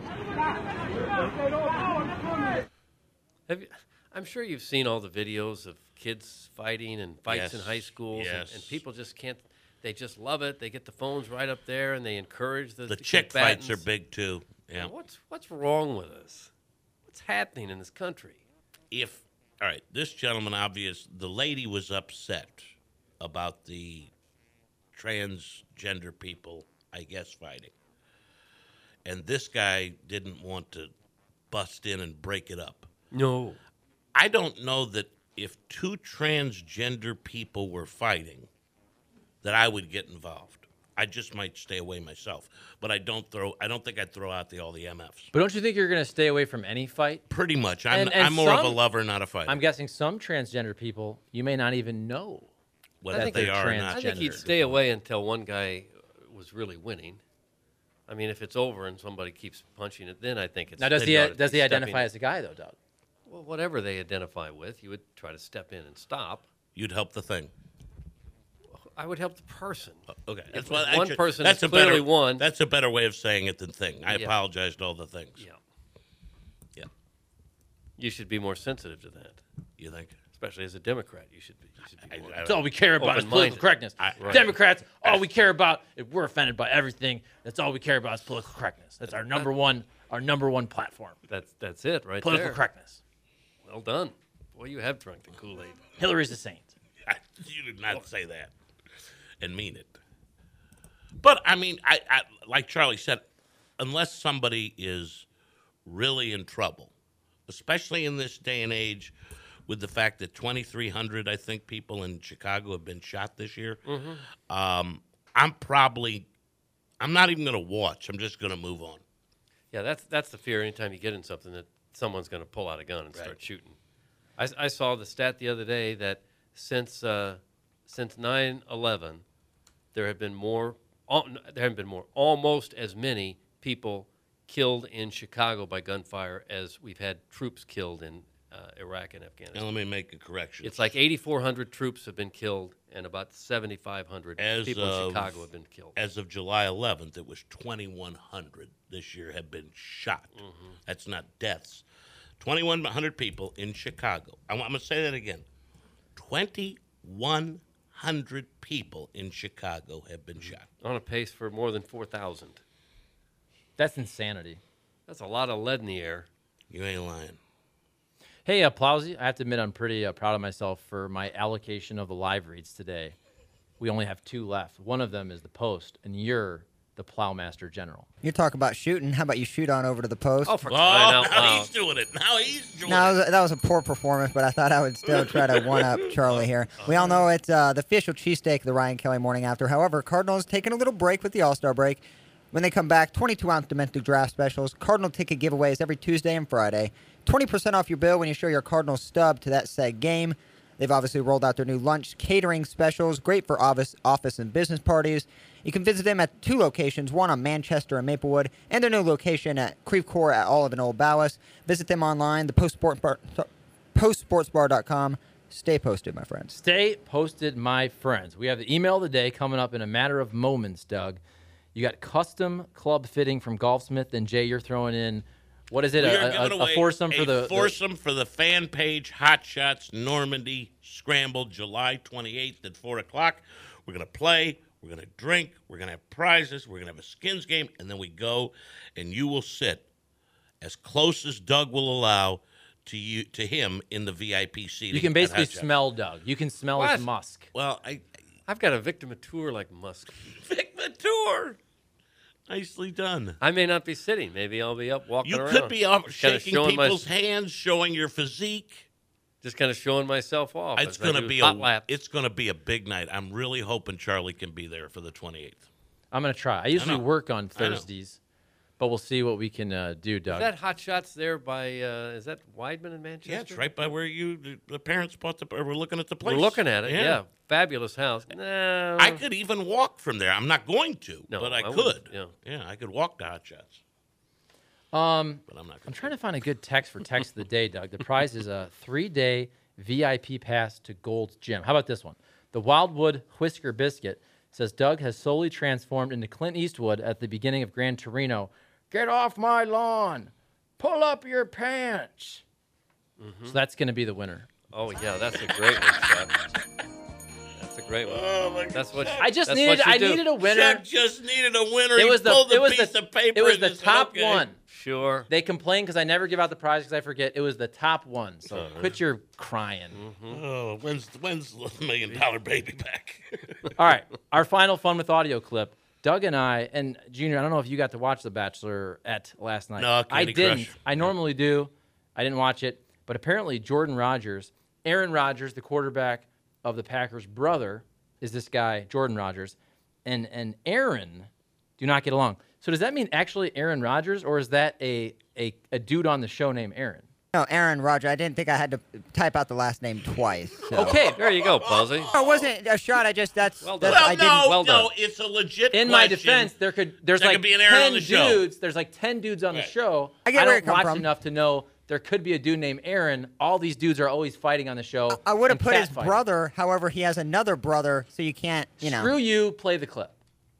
Have you, I'm sure you've seen all the videos of kids fighting and fights Yes, in high schools, and, yes. and people just can't. They just love it. They get the phones right up there, and they encourage the The chick fights are combatants. big too. Yeah. What's what's wrong with us? What's happening in this country? If all right, this gentleman, obvious, the lady was upset about the transgender people, I guess, fighting, and this guy didn't want to bust in and break it up. No. I don't know that if two transgender people were fighting, that I would get involved. I just might stay away myself, but I don't throw. I don't think I'd throw out the all the M Fs. But don't you think you're going to stay away from any fight? Pretty much. I'm, And- and I'm more of a some- lover, not a fighter. I'm guessing some transgender people you may not even know. Whether I think they they're are or trans- not. I think he'd Transgendered. stay away until one guy was really winning. I mean, if it's over and somebody keeps punching it, then I think it's. Now, does then he you ought to does be he stepping identify in. as a guy though, Doug? Well, whatever they identify with, you would try to step in and stop. You'd help the thing. I would help the person. Okay, If what I one should- person that's is a better, clearly one- That's a better way of saying it than thing. I Yeah. apologize to all the things. Yeah. Yeah. You should be more sensitive to that, You think? especially as a Democrat. You should be. You should be I- more. I- That's all we care about is political Open-minded. correctness. I- Right. Democrats, all we care about, if we're offended by everything, that's all we care about is political correctness. That's our number one, our number one platform. That's that's it right Political there. correctness. Well done. Boy, you have drunk the Kool-Aid. Hillary's a saint. I, you did not say that and mean it. But I mean, I, I like Charlie said, unless somebody is really in trouble, especially in this day and age, with the fact that twenty-three hundred, I think, people in Chicago have been shot this year. Um, I'm probably, I'm not even going to watch. I'm just going to move on. Yeah, that's that's the fear. Anytime you get in something, that someone's going to pull out a gun and start shooting. I, I saw the stat the other day that since uh, since nine eleven, there have been more. Al- there have been more, almost as many people killed in Chicago by gunfire as we've had troops killed in uh, Iraq and Afghanistan. Now let me make a correction. It's like eighty-four hundred troops have been killed, and about seventy-five hundred As people of- in Chicago have been killed. As of July eleventh, it was twenty-one hundred this year have been shot. Mm-hmm. That's not deaths. twenty-one hundred people in Chicago. I'm, I'm going to say that again. twenty-one hundred people in Chicago have been shot. On a pace for more than four thousand. That's insanity. That's a lot of lead in the air. You ain't lying. Hey, uh, Plowsy, I have to admit I'm pretty uh, proud of myself for my allocation of the live reads today. we only have two left. One of them is the Post, and you're the Plowmaster General. You're talking about shooting. How about you shoot on over to the Post? Oh, for Oh, crying out now loud. he's doing it. Now he's doing No, that it. was, that was a poor performance, but I thought I would still try to one-up Charlie here. We all know it's uh, the official cheesesteak of the Ryan Kelly Morning After. However, Cardinals taking a little break with the All-Star break. When they come back, twenty-two ounce domestic draft specials, Cardinal ticket giveaways every Tuesday and Friday, twenty percent off your bill when you show your Cardinal stub to that said game. They've obviously rolled out their new lunch catering specials, great for office, office and business parties. You can visit them at two locations, one on Manchester and Maplewood, and their new location at Creve Coeur at Olive and Old Ballas. Visit them online, the post sports bar, post sports bar dot com. Stay posted, my friends. Stay posted, my friends. We have the email of the day coming up in a matter of moments, Doug. You got custom club fitting from Golfsmith, and Jay, you're throwing in, what is it, We a, are a, giving a away foursome a for the... foursome for the fan page Hot Shots Normandy Scramble, July twenty-eighth at four o'clock. We're going to play. We're going to drink. We're going to have prizes. We're going to have a skins game. And then we go, and you will sit as close as Doug will allow to you to him in the V I P seating. You can at basically Hot Shots. smell Doug. You can smell What? his musk. Well, I... I've got a Victor Mature like Musk. Vic Mature. Nicely done. I may not be sitting. Maybe I'll be up walking You around. could be up Kinda shaking showing my- people's hands, showing your physique. Just kind of showing myself off. It's as I going to do be hot a laps. it's going to be a big night. I'm really hoping Charlie can be there for the twenty-eighth. I'm going to try. I usually know. work on I know. Thursdays, but we'll see what we can uh, do, Is Doug. that Hot Shots there by, uh, is that Weidman in Manchester? Yeah, it's right by where you the, the parents bought the. Or we're looking at the place. We're looking at it, yeah. Fabulous house. No. I could even walk from there. I'm not going to, No, but I, I could. wouldn't, yeah. yeah, I could walk to Hot Shots. Um, but I'm not. I'm trying to find a good text for text of the day, Doug. The prize is a three-day V I P pass to Gold's Gym. How about this one? The Wildwood Whisker Biscuit says Doug has solely transformed into Clint Eastwood at the beginning of Gran Torino. Get off my lawn. Pull up your pants. Mm-hmm. So that's going to be the winner. Oh, yeah, that's a great one, Chuck. That's a great one. Oh, my That's what I just that's needed what you I do. needed a winner. Chuck just needed a winner. It He was the pulled it the was piece the of paper it was and the just said, top okay. one. Sure. They complain because I never give out the prize because I forget. It was the top one. So Uh-huh. quit your crying. Oh, when's when's the million dollar baby back? All right, our final fun with audio clip. Doug and I, and Junior, I don't know if you got to watch The Bachelorette last night. No, I Candy didn't. Crush. I normally do. I didn't watch it, but apparently Jordan Rodgers, Aaron Rodgers, the quarterback of the Packers' brother, is this guy Jordan Rodgers, and and Aaron do not get along. So does that mean actually Aaron Rodgers, or is that a a, a dude on the show named Aaron? No, Aaron Rodgers. I didn't think I had to type out the last name twice. So. Okay, There you go, Buzzy. No, it wasn't a shot. I just that's. Well that's done. well, I didn't. no, well done. no, it's a legit. In my question. defense, there could there's There like could be an Aaron ten on the show. dudes. There's like ten dudes on Right. the show. I get where don't it come watch from. enough to know there could be a dude named Aaron. All these dudes are always fighting on the show. I would have and put his catfighting. brother. However, he has another brother, so you can't. You know. Screw you. Play the clip.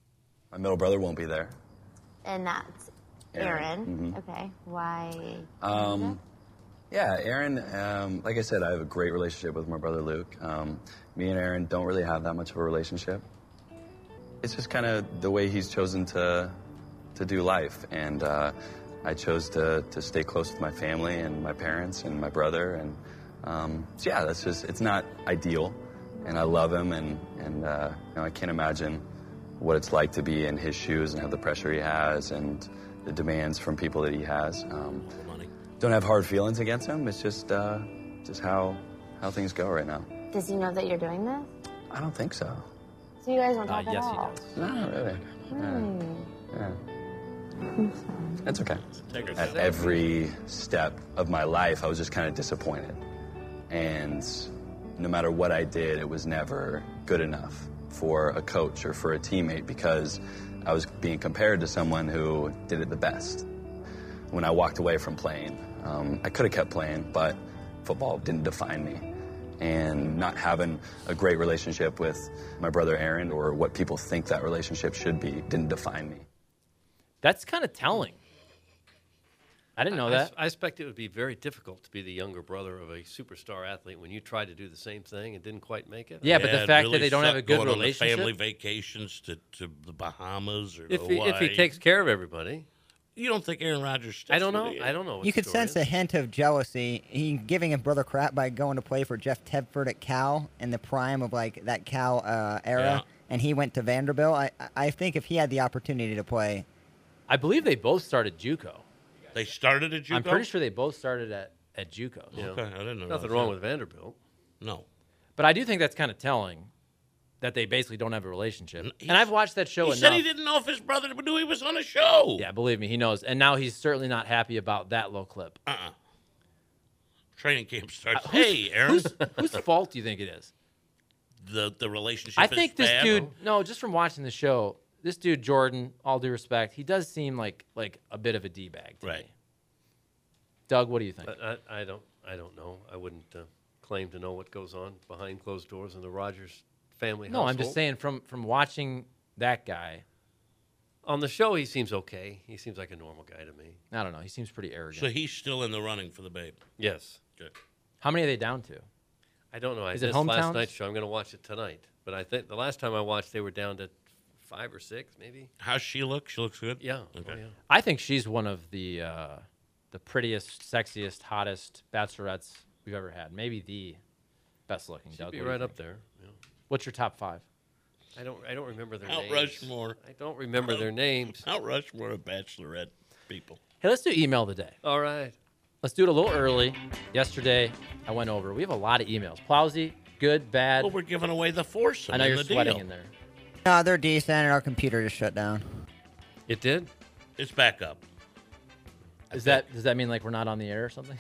My middle brother won't be there. And that's Aaron. Aaron. Mhm. Okay. Why? Um, yeah, Aaron, um, like I said, I have a great relationship with my brother Luke. Um, me and Aaron don't really have that much of a relationship. It's just kind of the way he's chosen to to do life. And uh, I chose to, to stay close with my family and my parents and my brother. And um, so, yeah, that's just, it's not ideal. And I love him. And, and uh, you know, I can't imagine what it's like to be in his shoes and have the pressure he has and the demands from people that he has. Um, don't have hard feelings against him. It's just uh, just how how things go right now. Does he know that you're doing this? I don't think so. So you guys don't Uh, talk at yes, he all? does. Not really. Hmm. Yeah. It's okay. At every step of my life, I was just kind of disappointed. And no matter what I did, it was never good enough for a coach or for a teammate because I was being compared to someone who did it the best. When I walked away from playing, um, I could have kept playing, but football didn't define me. And not having a great relationship with my brother Aaron or what people think that relationship should be didn't define me. That's kind of telling. I didn't know I, that. I expect it would be very difficult to be the younger brother of a superstar athlete when you tried to do the same thing and didn't quite make it. Yeah, but the it fact really that they don't have a sucked good going on the relationship. family vacations to, to the Bahamas or If to he, Hawaii. if he takes care of everybody. You don't think Aaron Rodgers? I don't know. Do you? I don't know. What You the could story sense is. a hint of jealousy. He giving his brother crap by going to play for Jeff Tedford at Cal in the prime of like that Cal uh, era, Yeah. and he went to Vanderbilt. I I think if he had the opportunity to play, I believe they both started JUCO. They started at JUCO. I'm pretty sure they both started at, at JUCO. Yeah. Okay, I didn't know. Nothing about wrong that. with Vanderbilt. No. But I do think that's kind of telling that they basically don't have a relationship. He- And I've watched that show He enough. said he didn't know if his brother knew he was on a show. Yeah, believe me, he knows. And now he's certainly not happy about that little clip. Uh-uh. Training camp starts. Uh, whose- hey, Aaron. Whose, whose fault do you think it is? the the relationship. I is think this bad? dude, no, just from watching the show, this dude, Jordan, all due respect, he does seem like like a bit of a D-bag to Right. me. Doug, what do you think? I, I, I don't. I don't know. I wouldn't uh, claim to know what goes on behind closed doors in the Rogers family no, household. I'm just saying from from watching that guy. On the show, he seems okay. He seems like a normal guy to me. I don't know. He seems pretty arrogant. So he's still in the running for the babe. Yes. Good. How many are they down to? I don't know. I Is it missed last hometowns? night's show. I'm going to watch it tonight. But I think the last time I watched, they were down to five or six, maybe. How's she look? She looks good. Yeah. Okay. Oh, yeah. I think she's one of the uh, the prettiest, sexiest, hottest bachelorettes we've ever had. Maybe the best looking. She'd Doug, be what do you right think? up there. Yeah. What's your top five? I don't. I don't remember their Mount names. Rushmore. I don't remember their names. Mount Rushmore of bachelorette people. Hey, let's do email today. All right. Let's do it a little early. Yesterday, I went over. We have a lot of emails. Plowsy, good, bad. Well, we're giving away the foursome. I know in you're the sweating deal. in there. no, they're decent, and our computer just shut down. It did. It's back up. Is that does that mean like we're not on the air or something?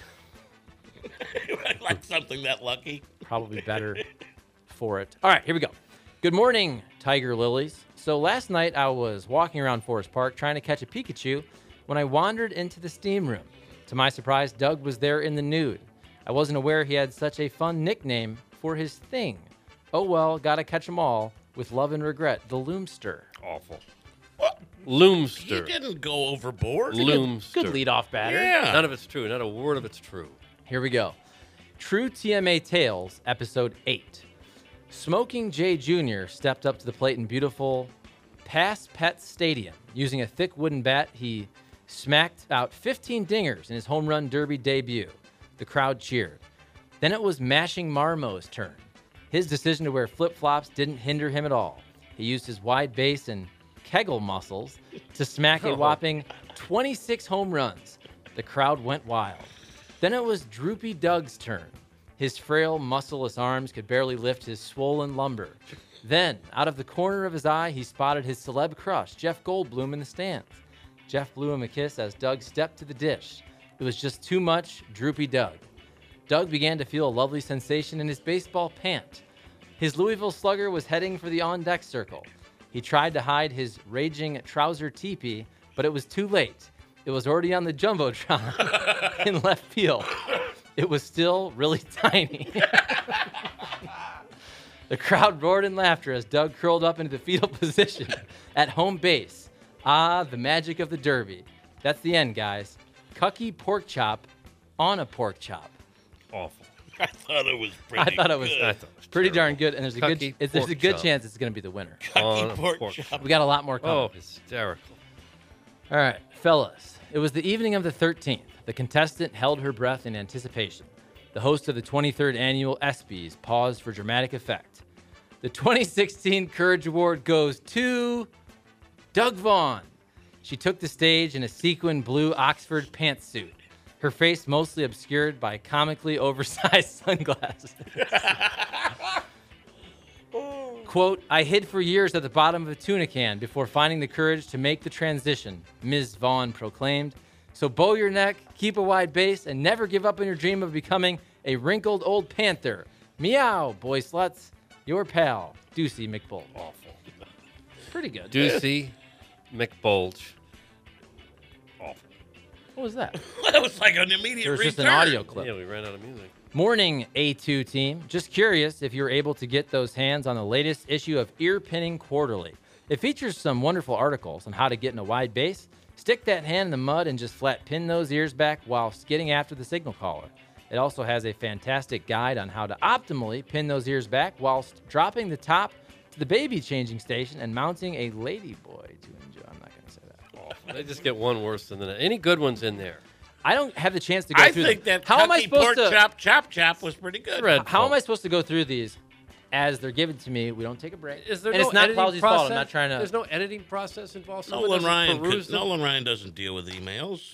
Like something that lucky. Probably better for it. All right, here we go. Good morning, Tiger Lilies. So last night I was walking around Forest Park trying to catch a Pikachu when I wandered into the steam room. To my surprise, Doug was there in the nude. I wasn't aware he had such a fun nickname for his thing. Oh well, gotta catch 'em all with love and regret, the Loomster. Awful. What? Loomster. You didn't go overboard. Loomster. Good leadoff batter. Yeah. None of it's true. Not a word of it's true. Here we go. True T M A Tales, Episode eight. Smoking Jay Junior stepped up to the plate in beautiful Pass Pet Stadium. Using a thick wooden bat, he smacked out fifteen dingers in his home run derby debut. The crowd cheered. Then it was Mashing Marmo's turn. His decision to wear flip-flops didn't hinder him at all. He used his wide base and Kegel muscles to smack a whopping twenty-six home runs. The crowd went wild. Then it was Droopy Doug's turn. His frail, muscleless arms could barely lift his swollen lumber. Then, out of the corner of his eye, he spotted his celeb crush, Jeff Goldblum, in the stands. Jeff blew him a kiss as Doug stepped to the dish. It was just too much Droopy Doug. Doug began to feel a lovely sensation in his baseball pant. His Louisville Slugger was heading for the on-deck circle. He tried to hide his raging trouser teepee, but it was too late. It was already on the Jumbotron in left field. It was still really tiny. The crowd roared in laughter as Doug curled up into the fetal position at home base. Ah, the magic of the Derby. That's the end, guys. Cucky pork chop on a pork chop. Awful. I thought it was pretty I thought it was, good. I thought it was pretty terrible. darn good, and there's a good Cucky it's, there's a pork good chop. chance it's going to be the winner. On Cucky a pork pork chop. We got a lot more coming. Oh, hysterical. All right, fellas. It was the evening of the thirteenth. The contestant held her breath in anticipation. The host of the twenty-third annual ESPYs paused for dramatic effect. The twenty sixteen Courage Award goes to Doug Vaughn. She took the stage in a sequin blue Oxford pantsuit, her face mostly obscured by comically oversized sunglasses. Quote, I hid for years at the bottom of a tuna can before finding the courage to make the transition, Miz Vaughn proclaimed. So bow your neck, keep a wide base, and never give up on your dream of becoming a wrinkled old panther. Meow, boy sluts. Your pal, Deucey McBull. Awful. Pretty good. Ducey McBulge. Awful. What was that? That was like an immediate There was just an return. audio clip. Yeah, we ran out of music. Morning, A two team. Just curious if you were able to get those hands on the latest issue of Ear Pinning Quarterly. It features some wonderful articles on how to get in a wide base, stick that hand in the mud, and just flat pin those ears back while skidding after the signal caller. It also has a fantastic guide on how to optimally pin those ears back whilst dropping the top to the baby changing station and mounting a lady boy to enjoy. I'm not going to say that. They just get one worse than the next. Any good ones in there? I don't have the chance to go I through think them. that How am I Kentucky supposed pork to chop chop chop was pretty good. How am I supposed to go through these as they're given to me? We don't take a break. Is there and no it's not editing Clousy's process? fault. I'm not trying to. There's no editing process involved. Someone Nolan doesn't Ryan, peruse could, them? Nolan Ryan doesn't deal with emails.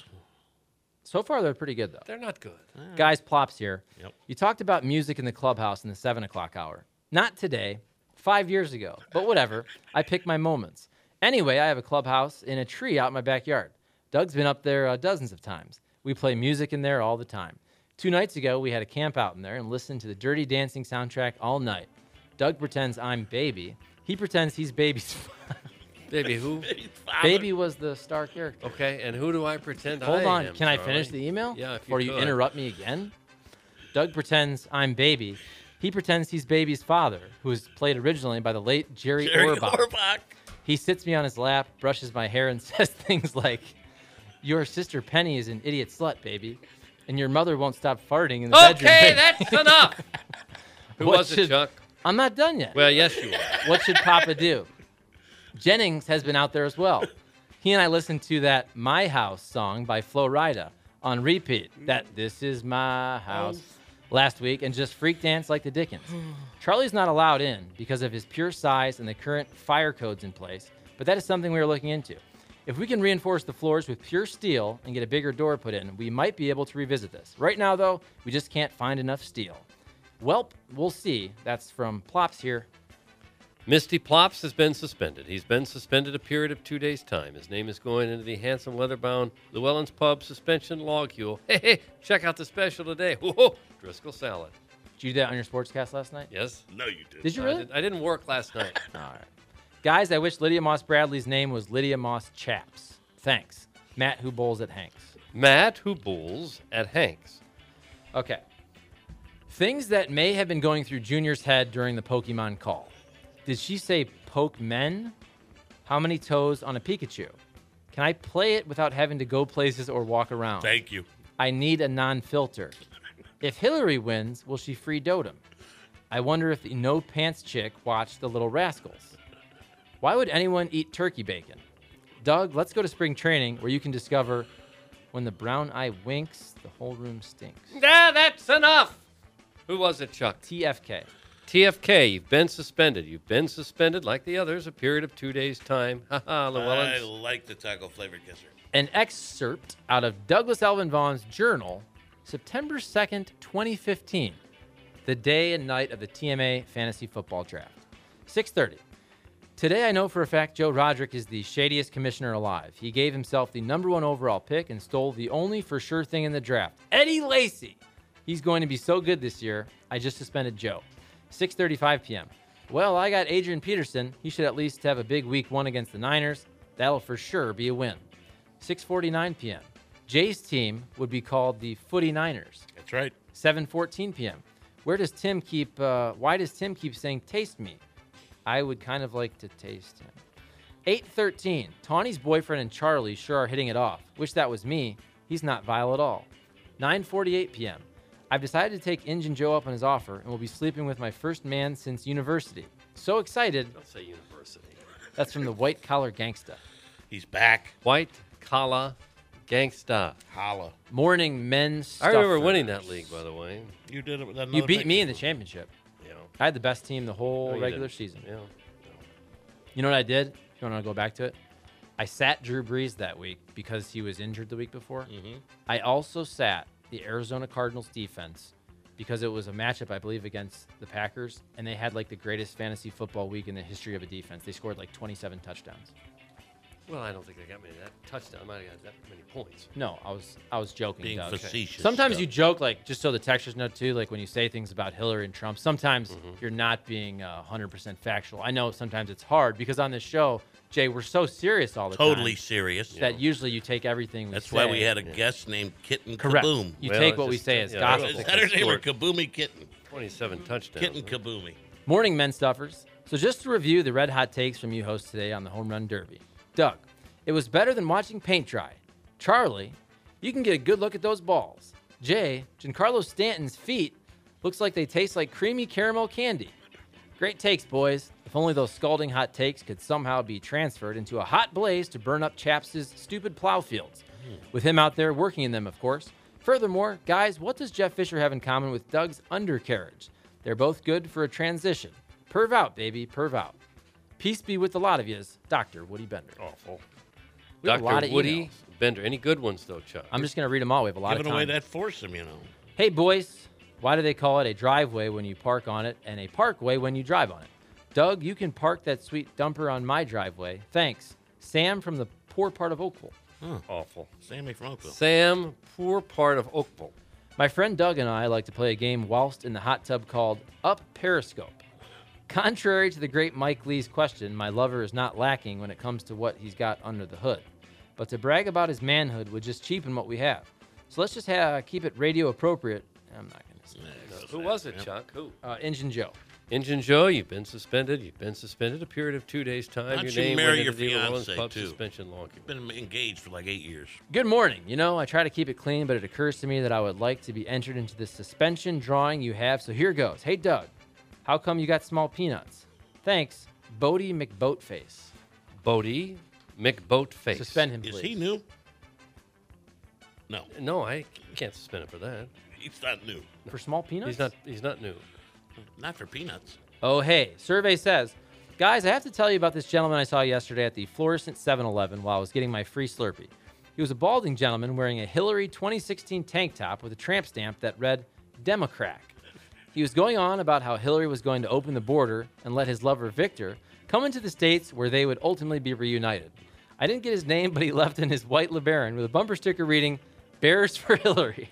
So far, they're pretty good though. They're not good. Guys, plops here. Yep. You talked about music in the clubhouse in the seven o'clock hour. Not today. Five years ago. But whatever. I pick my moments. Anyway, I have a clubhouse in a tree out in my backyard. Doug's been up there uh, dozens of times. We play music in there all the time. Two nights ago, we had a camp out in there and listened to the Dirty Dancing soundtrack all night. Doug pretends I'm Baby. He pretends he's Baby's father. Baby who? Baby was the star character. Okay, and who do I pretend Hold I on. am, Can I Charlie? finish the email? Yeah, if you Or you could. interrupt me again? Doug pretends I'm Baby. He pretends he's Baby's father, who was played originally by the late Jerry, Jerry Orbach. Orbach. He sits me on his lap, brushes my hair, and says things like, "Your sister Penny is an idiot slut, baby, and your mother won't stop farting in the bedroom." Okay, baby." that's enough. Who What was it, should- Chuck? I'm not done yet. Well, yes, you are. What should Papa do? Jennings has been out there as well. He and I listened to that My House song by Flo Rida on repeat, that This Is My House, last week, and just freak dance like the Dickens. Charlie's not allowed in because of his pure size and the current fire codes in place, but that is something we are looking into. If we can reinforce the floors with pure steel and get a bigger door put in, we might be able to revisit this. Right now, though, we just can't find enough steel. Welp, we'll see. That's from Plops here. Misty Plops has been suspended. He's been suspended a period of two days' time. His name is going into the handsome leather-bound Llewellyn's Pub suspension logule. Hey, hey, check out the special today. Whoa, Driscoll salad. Did you do that on your sportscast last night? Yes. No, you did. Did you I, really? did, I didn't work last night. All right. Guys, I wish Lydia Moss Bradley's name was Lydia Moss Chaps. Thanks. Matt, who bowls at Hanks. Matt, who bulls at Hanks. Okay. Things that may have been going through Junior's head during the Pokemon call. Did she say poke men? How many toes on a Pikachu? Can I play it without having to go places or walk around? Thank you. I need a non-filter. If Hillary wins, will she free Dotem? I wonder if the no pants chick watched The Little Rascals. Why would anyone eat turkey bacon? Doug, let's go to spring training where you can discover when the brown eye winks, the whole room stinks. Ah, that's enough. Who was it, Chuck? T F K. T F K, you've been suspended. You've been suspended, like the others, a period of two days' time. Ha ha, I Llewellyn's. like the taco flavored kisser. An excerpt out of Douglas Elvin Vaughn's journal, September second, twenty fifteen, the day and night of the T M A Fantasy Football Draft. six thirty. Today I know for a fact Joe Roderick is the shadiest commissioner alive. He gave himself the number one overall pick and stole the only for sure thing in the draft, Eddie Lacy. He's going to be so good this year, I just suspended Joe. six thirty-five p.m. Well, I got Adrian Peterson. He should at least have a big week one against the Niners. That'll for sure be a win. six forty-nine p.m. Jay's team would be called the Footy Niners. That's right. seven fourteen p.m. Where does Tim keep, uh, why does Tim keep saying taste me? I would kind of like to taste him. eight thirteen. Tawny's boyfriend and Charlie sure are hitting it off. Wish that was me. He's not vile at all. nine forty-eight p.m. I've decided to take Injun Joe up on his offer and will be sleeping with my first man since university. So excited. Don't say university. That's from the White Collar Gangsta. He's back. White collar gangsta. Holla. Morning men's I remember stuffer. winning that league, by the way. You did it with that. You beat me in the championship. Yeah. I had the best team the whole No, you regular didn't. season. Yeah. You know what I did? You want to go back to it? I sat Drew Brees that week because he was injured the week before. Mm-hmm. I also sat the Arizona Cardinals defense because it was a matchup, I believe, against the Packers, and they had like the greatest fantasy football week in the history of a defense. They scored like twenty-seven touchdowns. Well, I don't think they got me that touchdown. I might have got that many points. No, I was I was joking. Being Doug. facetious. Sometimes Doug. you joke, like just so the textures know too, like when you say things about Hillary and Trump. Sometimes Mm-hmm. you're not being uh, one hundred percent factual. I know sometimes it's hard because on this show, Jay, we're so serious all the time. Totally serious. That usually you take everything we That's say. why we had a guest named Kitten Correct. Kaboom. You Well, take it's what we just, say uh, as yeah, gospel. I Is think that they her name or scored Kaboomy Kitten? twenty-seven touchdowns. Kitten huh? Kaboomy. Morning, men stuffers. So just to review the red hot takes from you hosts today on the Home Run Derby. Doug, it was better than watching paint dry. Charlie, you can get a good look at those balls. Jay, Giancarlo Stanton's feet looks like they taste like creamy caramel candy. Great takes, boys. If only those scalding hot takes could somehow be transferred into a hot blaze to burn up Chaps' stupid plow fields. With him out there working in them, of course. Furthermore, guys, what does Jeff Fisher have in common with Doug's undercarriage? They're both good for a transition. Perv out, baby, perv out. Peace be with a lot of yous, Doctor Woody Bender. Awful. We have a lot Doctor of Woody emails. Bender. Any good ones, though, Chuck? I'm just going to read them all. We have a lot Giving of away time. that foursome, you know. Hey, boys, why do they call it a driveway when you park on it and a parkway when you drive on it? Doug, you can park that sweet dumper on my driveway. Thanks. Sam from the poor part of Oakville. Huh. Awful. Sammy from Oakville. Sam, poor part of Oakville. My friend Doug and I like to play a game whilst in the hot tub called Up Periscope. Contrary to the great Mike Lee's question, my lover is not lacking when it comes to what he's got under the hood. But to brag about his manhood would just cheapen what we have. So let's just ha- keep it radio appropriate. I'm not going to say that. Who was it, Chuck? Who? Uh, Engine Joe. Engine Joe, you've been suspended. You've been suspended a period of two days' time. Why don't your you name marry went your into the Orleans fiance, pub too? suspension long. You've been engaged for like eight years. Good morning. You know, I try to keep it clean, but it occurs to me that I would like to be entered into this suspension drawing you have. So here goes. Hey, Doug, how come you got small peanuts? Thanks, Bodie McBoatface. Bodie McBoatface. Suspend him, please. Is he new? No. No, I can't suspend him for that. He's not new. For small peanuts? He's not. He's not new. Not for peanuts. Oh, hey. Survey says, guys, I have to tell you about this gentleman I saw yesterday at the fluorescent seven eleven while I was getting my free Slurpee. He was a balding gentleman wearing a Hillary twenty sixteen tank top with a tramp stamp that read Democrat. He was going on about how Hillary was going to open the border and let his lover Victor come into the States where they would ultimately be reunited. I didn't get his name, but he left in his white LeBaron with a bumper sticker reading, Bears for Hillary.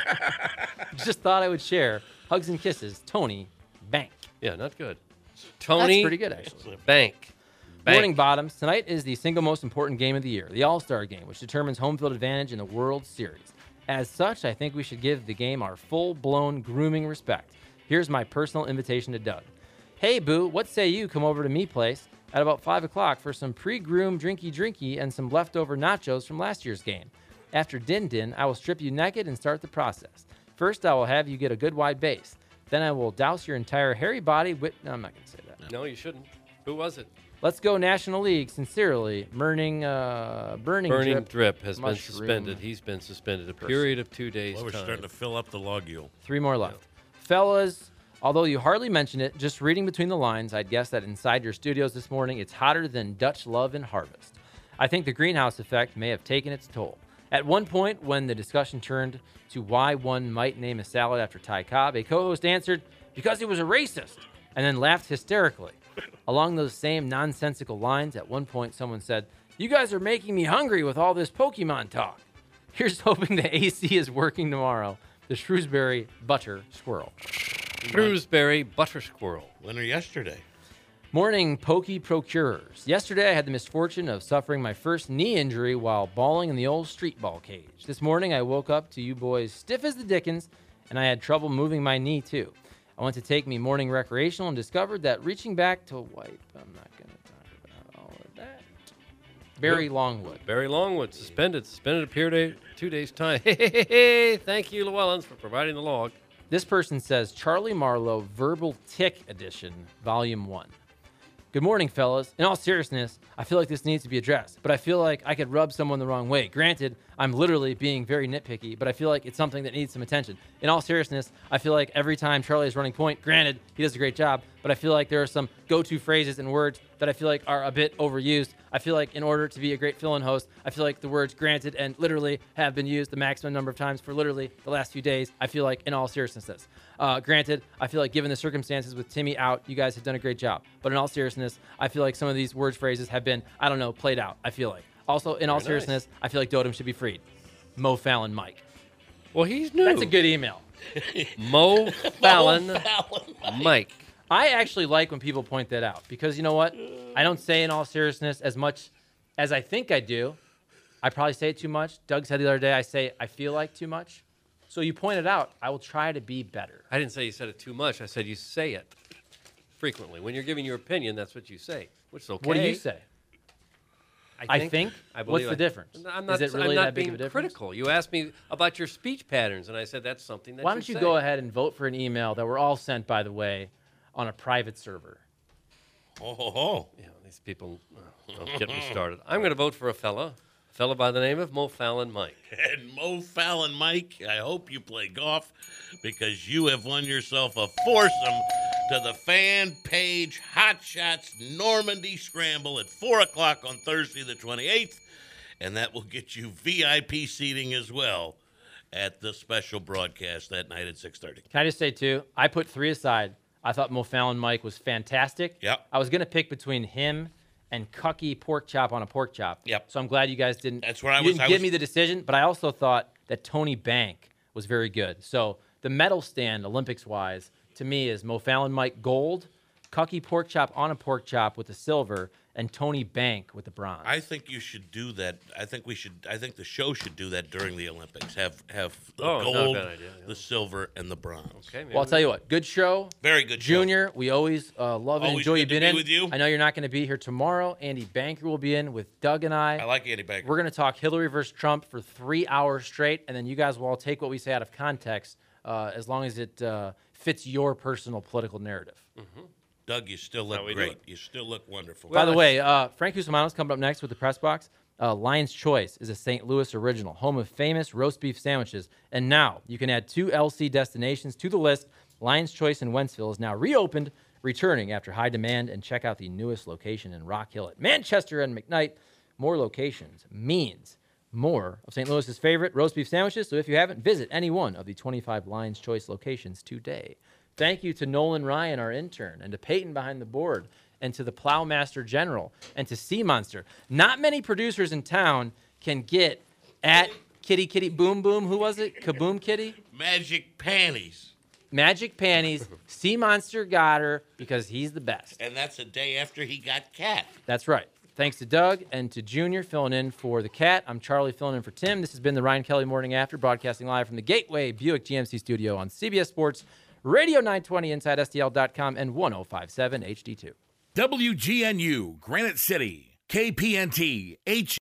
Just thought I would share. Hugs and kisses, Tony Bank. Yeah, not good. Tony. That's pretty good, actually. Bank. Bank. Morning Bottoms. Tonight is the single most important game of the year, the All-Star Game, which determines home field advantage in the World Series. As such, I think we should give the game our full-blown grooming respect. Here's my personal invitation to Doug. Hey, Boo, what say you come over to me place at about five o'clock for some pre-groomed drinky-drinky and some leftover nachos from last year's game. After din-din, I will strip you naked and start the process. First, I will have you get a good wide base. Then I will douse your entire hairy body with... No, I'm not going to say that. No, you shouldn't. Who was it? Let's go National League. Sincerely, Burning, uh, Burning, Burning Drip, Drip has been Mushroom suspended. He's been suspended a period of two days' Well, we're time. starting to fill up the logule. Three more left. Fellas, although you hardly mention it, just reading between the lines, I'd guess that inside your studios this morning, it's hotter than Dutch love and harvest. I think the greenhouse effect may have taken its toll. At one point, when the discussion turned to why one might name a salad after Ty Cobb, a co-host answered, because he was a racist, and then laughed hysterically. Along those same nonsensical lines, at one point someone said, you guys are making me hungry with all this Pokemon talk. Here's hoping the A C is working tomorrow. The Shrewsbury Butter Squirrel. Shrewsbury Butter Squirrel. Winner yesterday. Morning, Pokey Procurers. Yesterday, I had the misfortune of suffering my first knee injury while balling in the old street ball cage. This morning, I woke up to you boys stiff as the dickens, and I had trouble moving my knee, too. I went to take me morning recreational and discovered that reaching back to wipe, I'm not going to talk about all of that. Barry Longwood. Barry Longwood, suspended. Suspended a period of two days' time. Hey, hey, hey, hey. Thank you, Llewellyn's, for providing the log. This person says, Charlie Marlowe, Verbal Tick Edition, Volume one. Good morning, fellas. In all seriousness, I feel like this needs to be addressed, but I feel like I could rub someone the wrong way. Granted, I'm literally being very nitpicky, but I feel like it's something that needs some attention. In all seriousness, I feel like every time Charlie is running point, granted, he does a great job, but I feel like there are some go-to phrases and words that I feel like are a bit overused. I feel like in order to be a great fill-in host, I feel like the words granted and literally have been used the maximum number of times for literally the last few days. I feel like in all seriousness. Uh, granted, I feel like given the circumstances with Timmy out, you guys have done a great job. But in all seriousness, I feel like some of these words, phrases have been, I don't know, played out, I feel like. Also, in all Very seriousness, nice. I feel like Dotem should be freed. Mo Fallon Mike. Well, he's new. That's a good email. Mo Fallon, Mo Fallon Mike. I actually like when people point that out because you know what? I don't say in all seriousness as much as I think I do. I probably say it too much. Doug said the other day I say I feel like too much. So you point it out. I will try to be better. I didn't say you said it too much. I said you say it frequently. When you're giving your opinion, that's what you say, which is okay. What do you say? I think. think? I What's believe the I- difference? I'm not, Is it really I'm not that big being of a difference? critical. You asked me about your speech patterns, and I said that's something that Why don't you say. go ahead and vote for an email that we're all sent, by the way, on a private server? Oh, ho, ho. Yeah, these people uh, don't get me started. I'm going to vote for a fella, a fella by the name of Mo Fallon Mike. And Mo Fallon Mike, I hope you play golf because you have won yourself a foursome to the fan page Hot Shots Normandy Scramble at four o'clock on Thursday the twenty-eighth. And that will get you V I P seating as well at the special broadcast that night at six thirty. Can I just say, too, I put three aside. I thought Mo Fallon Mike was fantastic. Yep. I was going to pick between him and Cucky Pork Chop on a Pork Chop. Yep. So I'm glad you guys didn't. That's where I you was- didn't I give was- me the decision, but I also thought that Tony Bank was very good. So the medal stand, Olympics-wise, to me is Mo Fallon Mike gold, Cucky Pork Chop on a Pork Chop with the silver, and Tony Bank with the bronze. I think you should do that. I think we should. I think the show should do that during the Olympics. Have have the Oh, not a gold, bad idea, yeah. the silver, and the bronze. Okay, Well, I'll tell you what, good show. Very good show. Junior, we always uh, love and Always enjoy good you to being be in. with you. I know you're not going to be here tomorrow. Andy Banker will be in with Doug and I. I like Andy Baker. We're going to talk Hillary versus Trump for three hours straight, and then you guys will all take what we say out of context uh, as long as it uh, fits your personal political narrative. Mm-hmm. Doug, you still look How we do great. it. You still look wonderful. By the way, uh, Frank Cusimano's coming up next with the press box. Uh, Lion's Choice is a Saint Louis original, home of famous roast beef sandwiches. And now you can add two L C destinations to the list. Lion's Choice in Wentzville is now reopened, returning after high demand. And check out the newest location in Rock Hill at Manchester and McKnight. More locations means more of Saint Louis's favorite roast beef sandwiches. So if you haven't, visit any one of the twenty-five Lion's Choice locations today. Thank you to Nolan Ryan, our intern, and to Peyton behind the board, and to the Plowmaster General, and to Sea Monster. Not many producers in town can get at Kitty Kitty Boom Boom. Who was it? Kaboom Kitty? Magic Panties. Magic Panties. Sea Monster got her because he's the best. And that's a day after he got Cat. That's right. Thanks to Doug and to Junior filling in for the Cat. I'm Charlie filling in for Tim. This has been the Ryan Kelly Morning After, broadcasting live from the Gateway Buick G M C studio on C B S Sports, Radio nine twenty, Inside S T L dot com, and one oh five point seven H D two. W G N U, Granite City, K P N T, H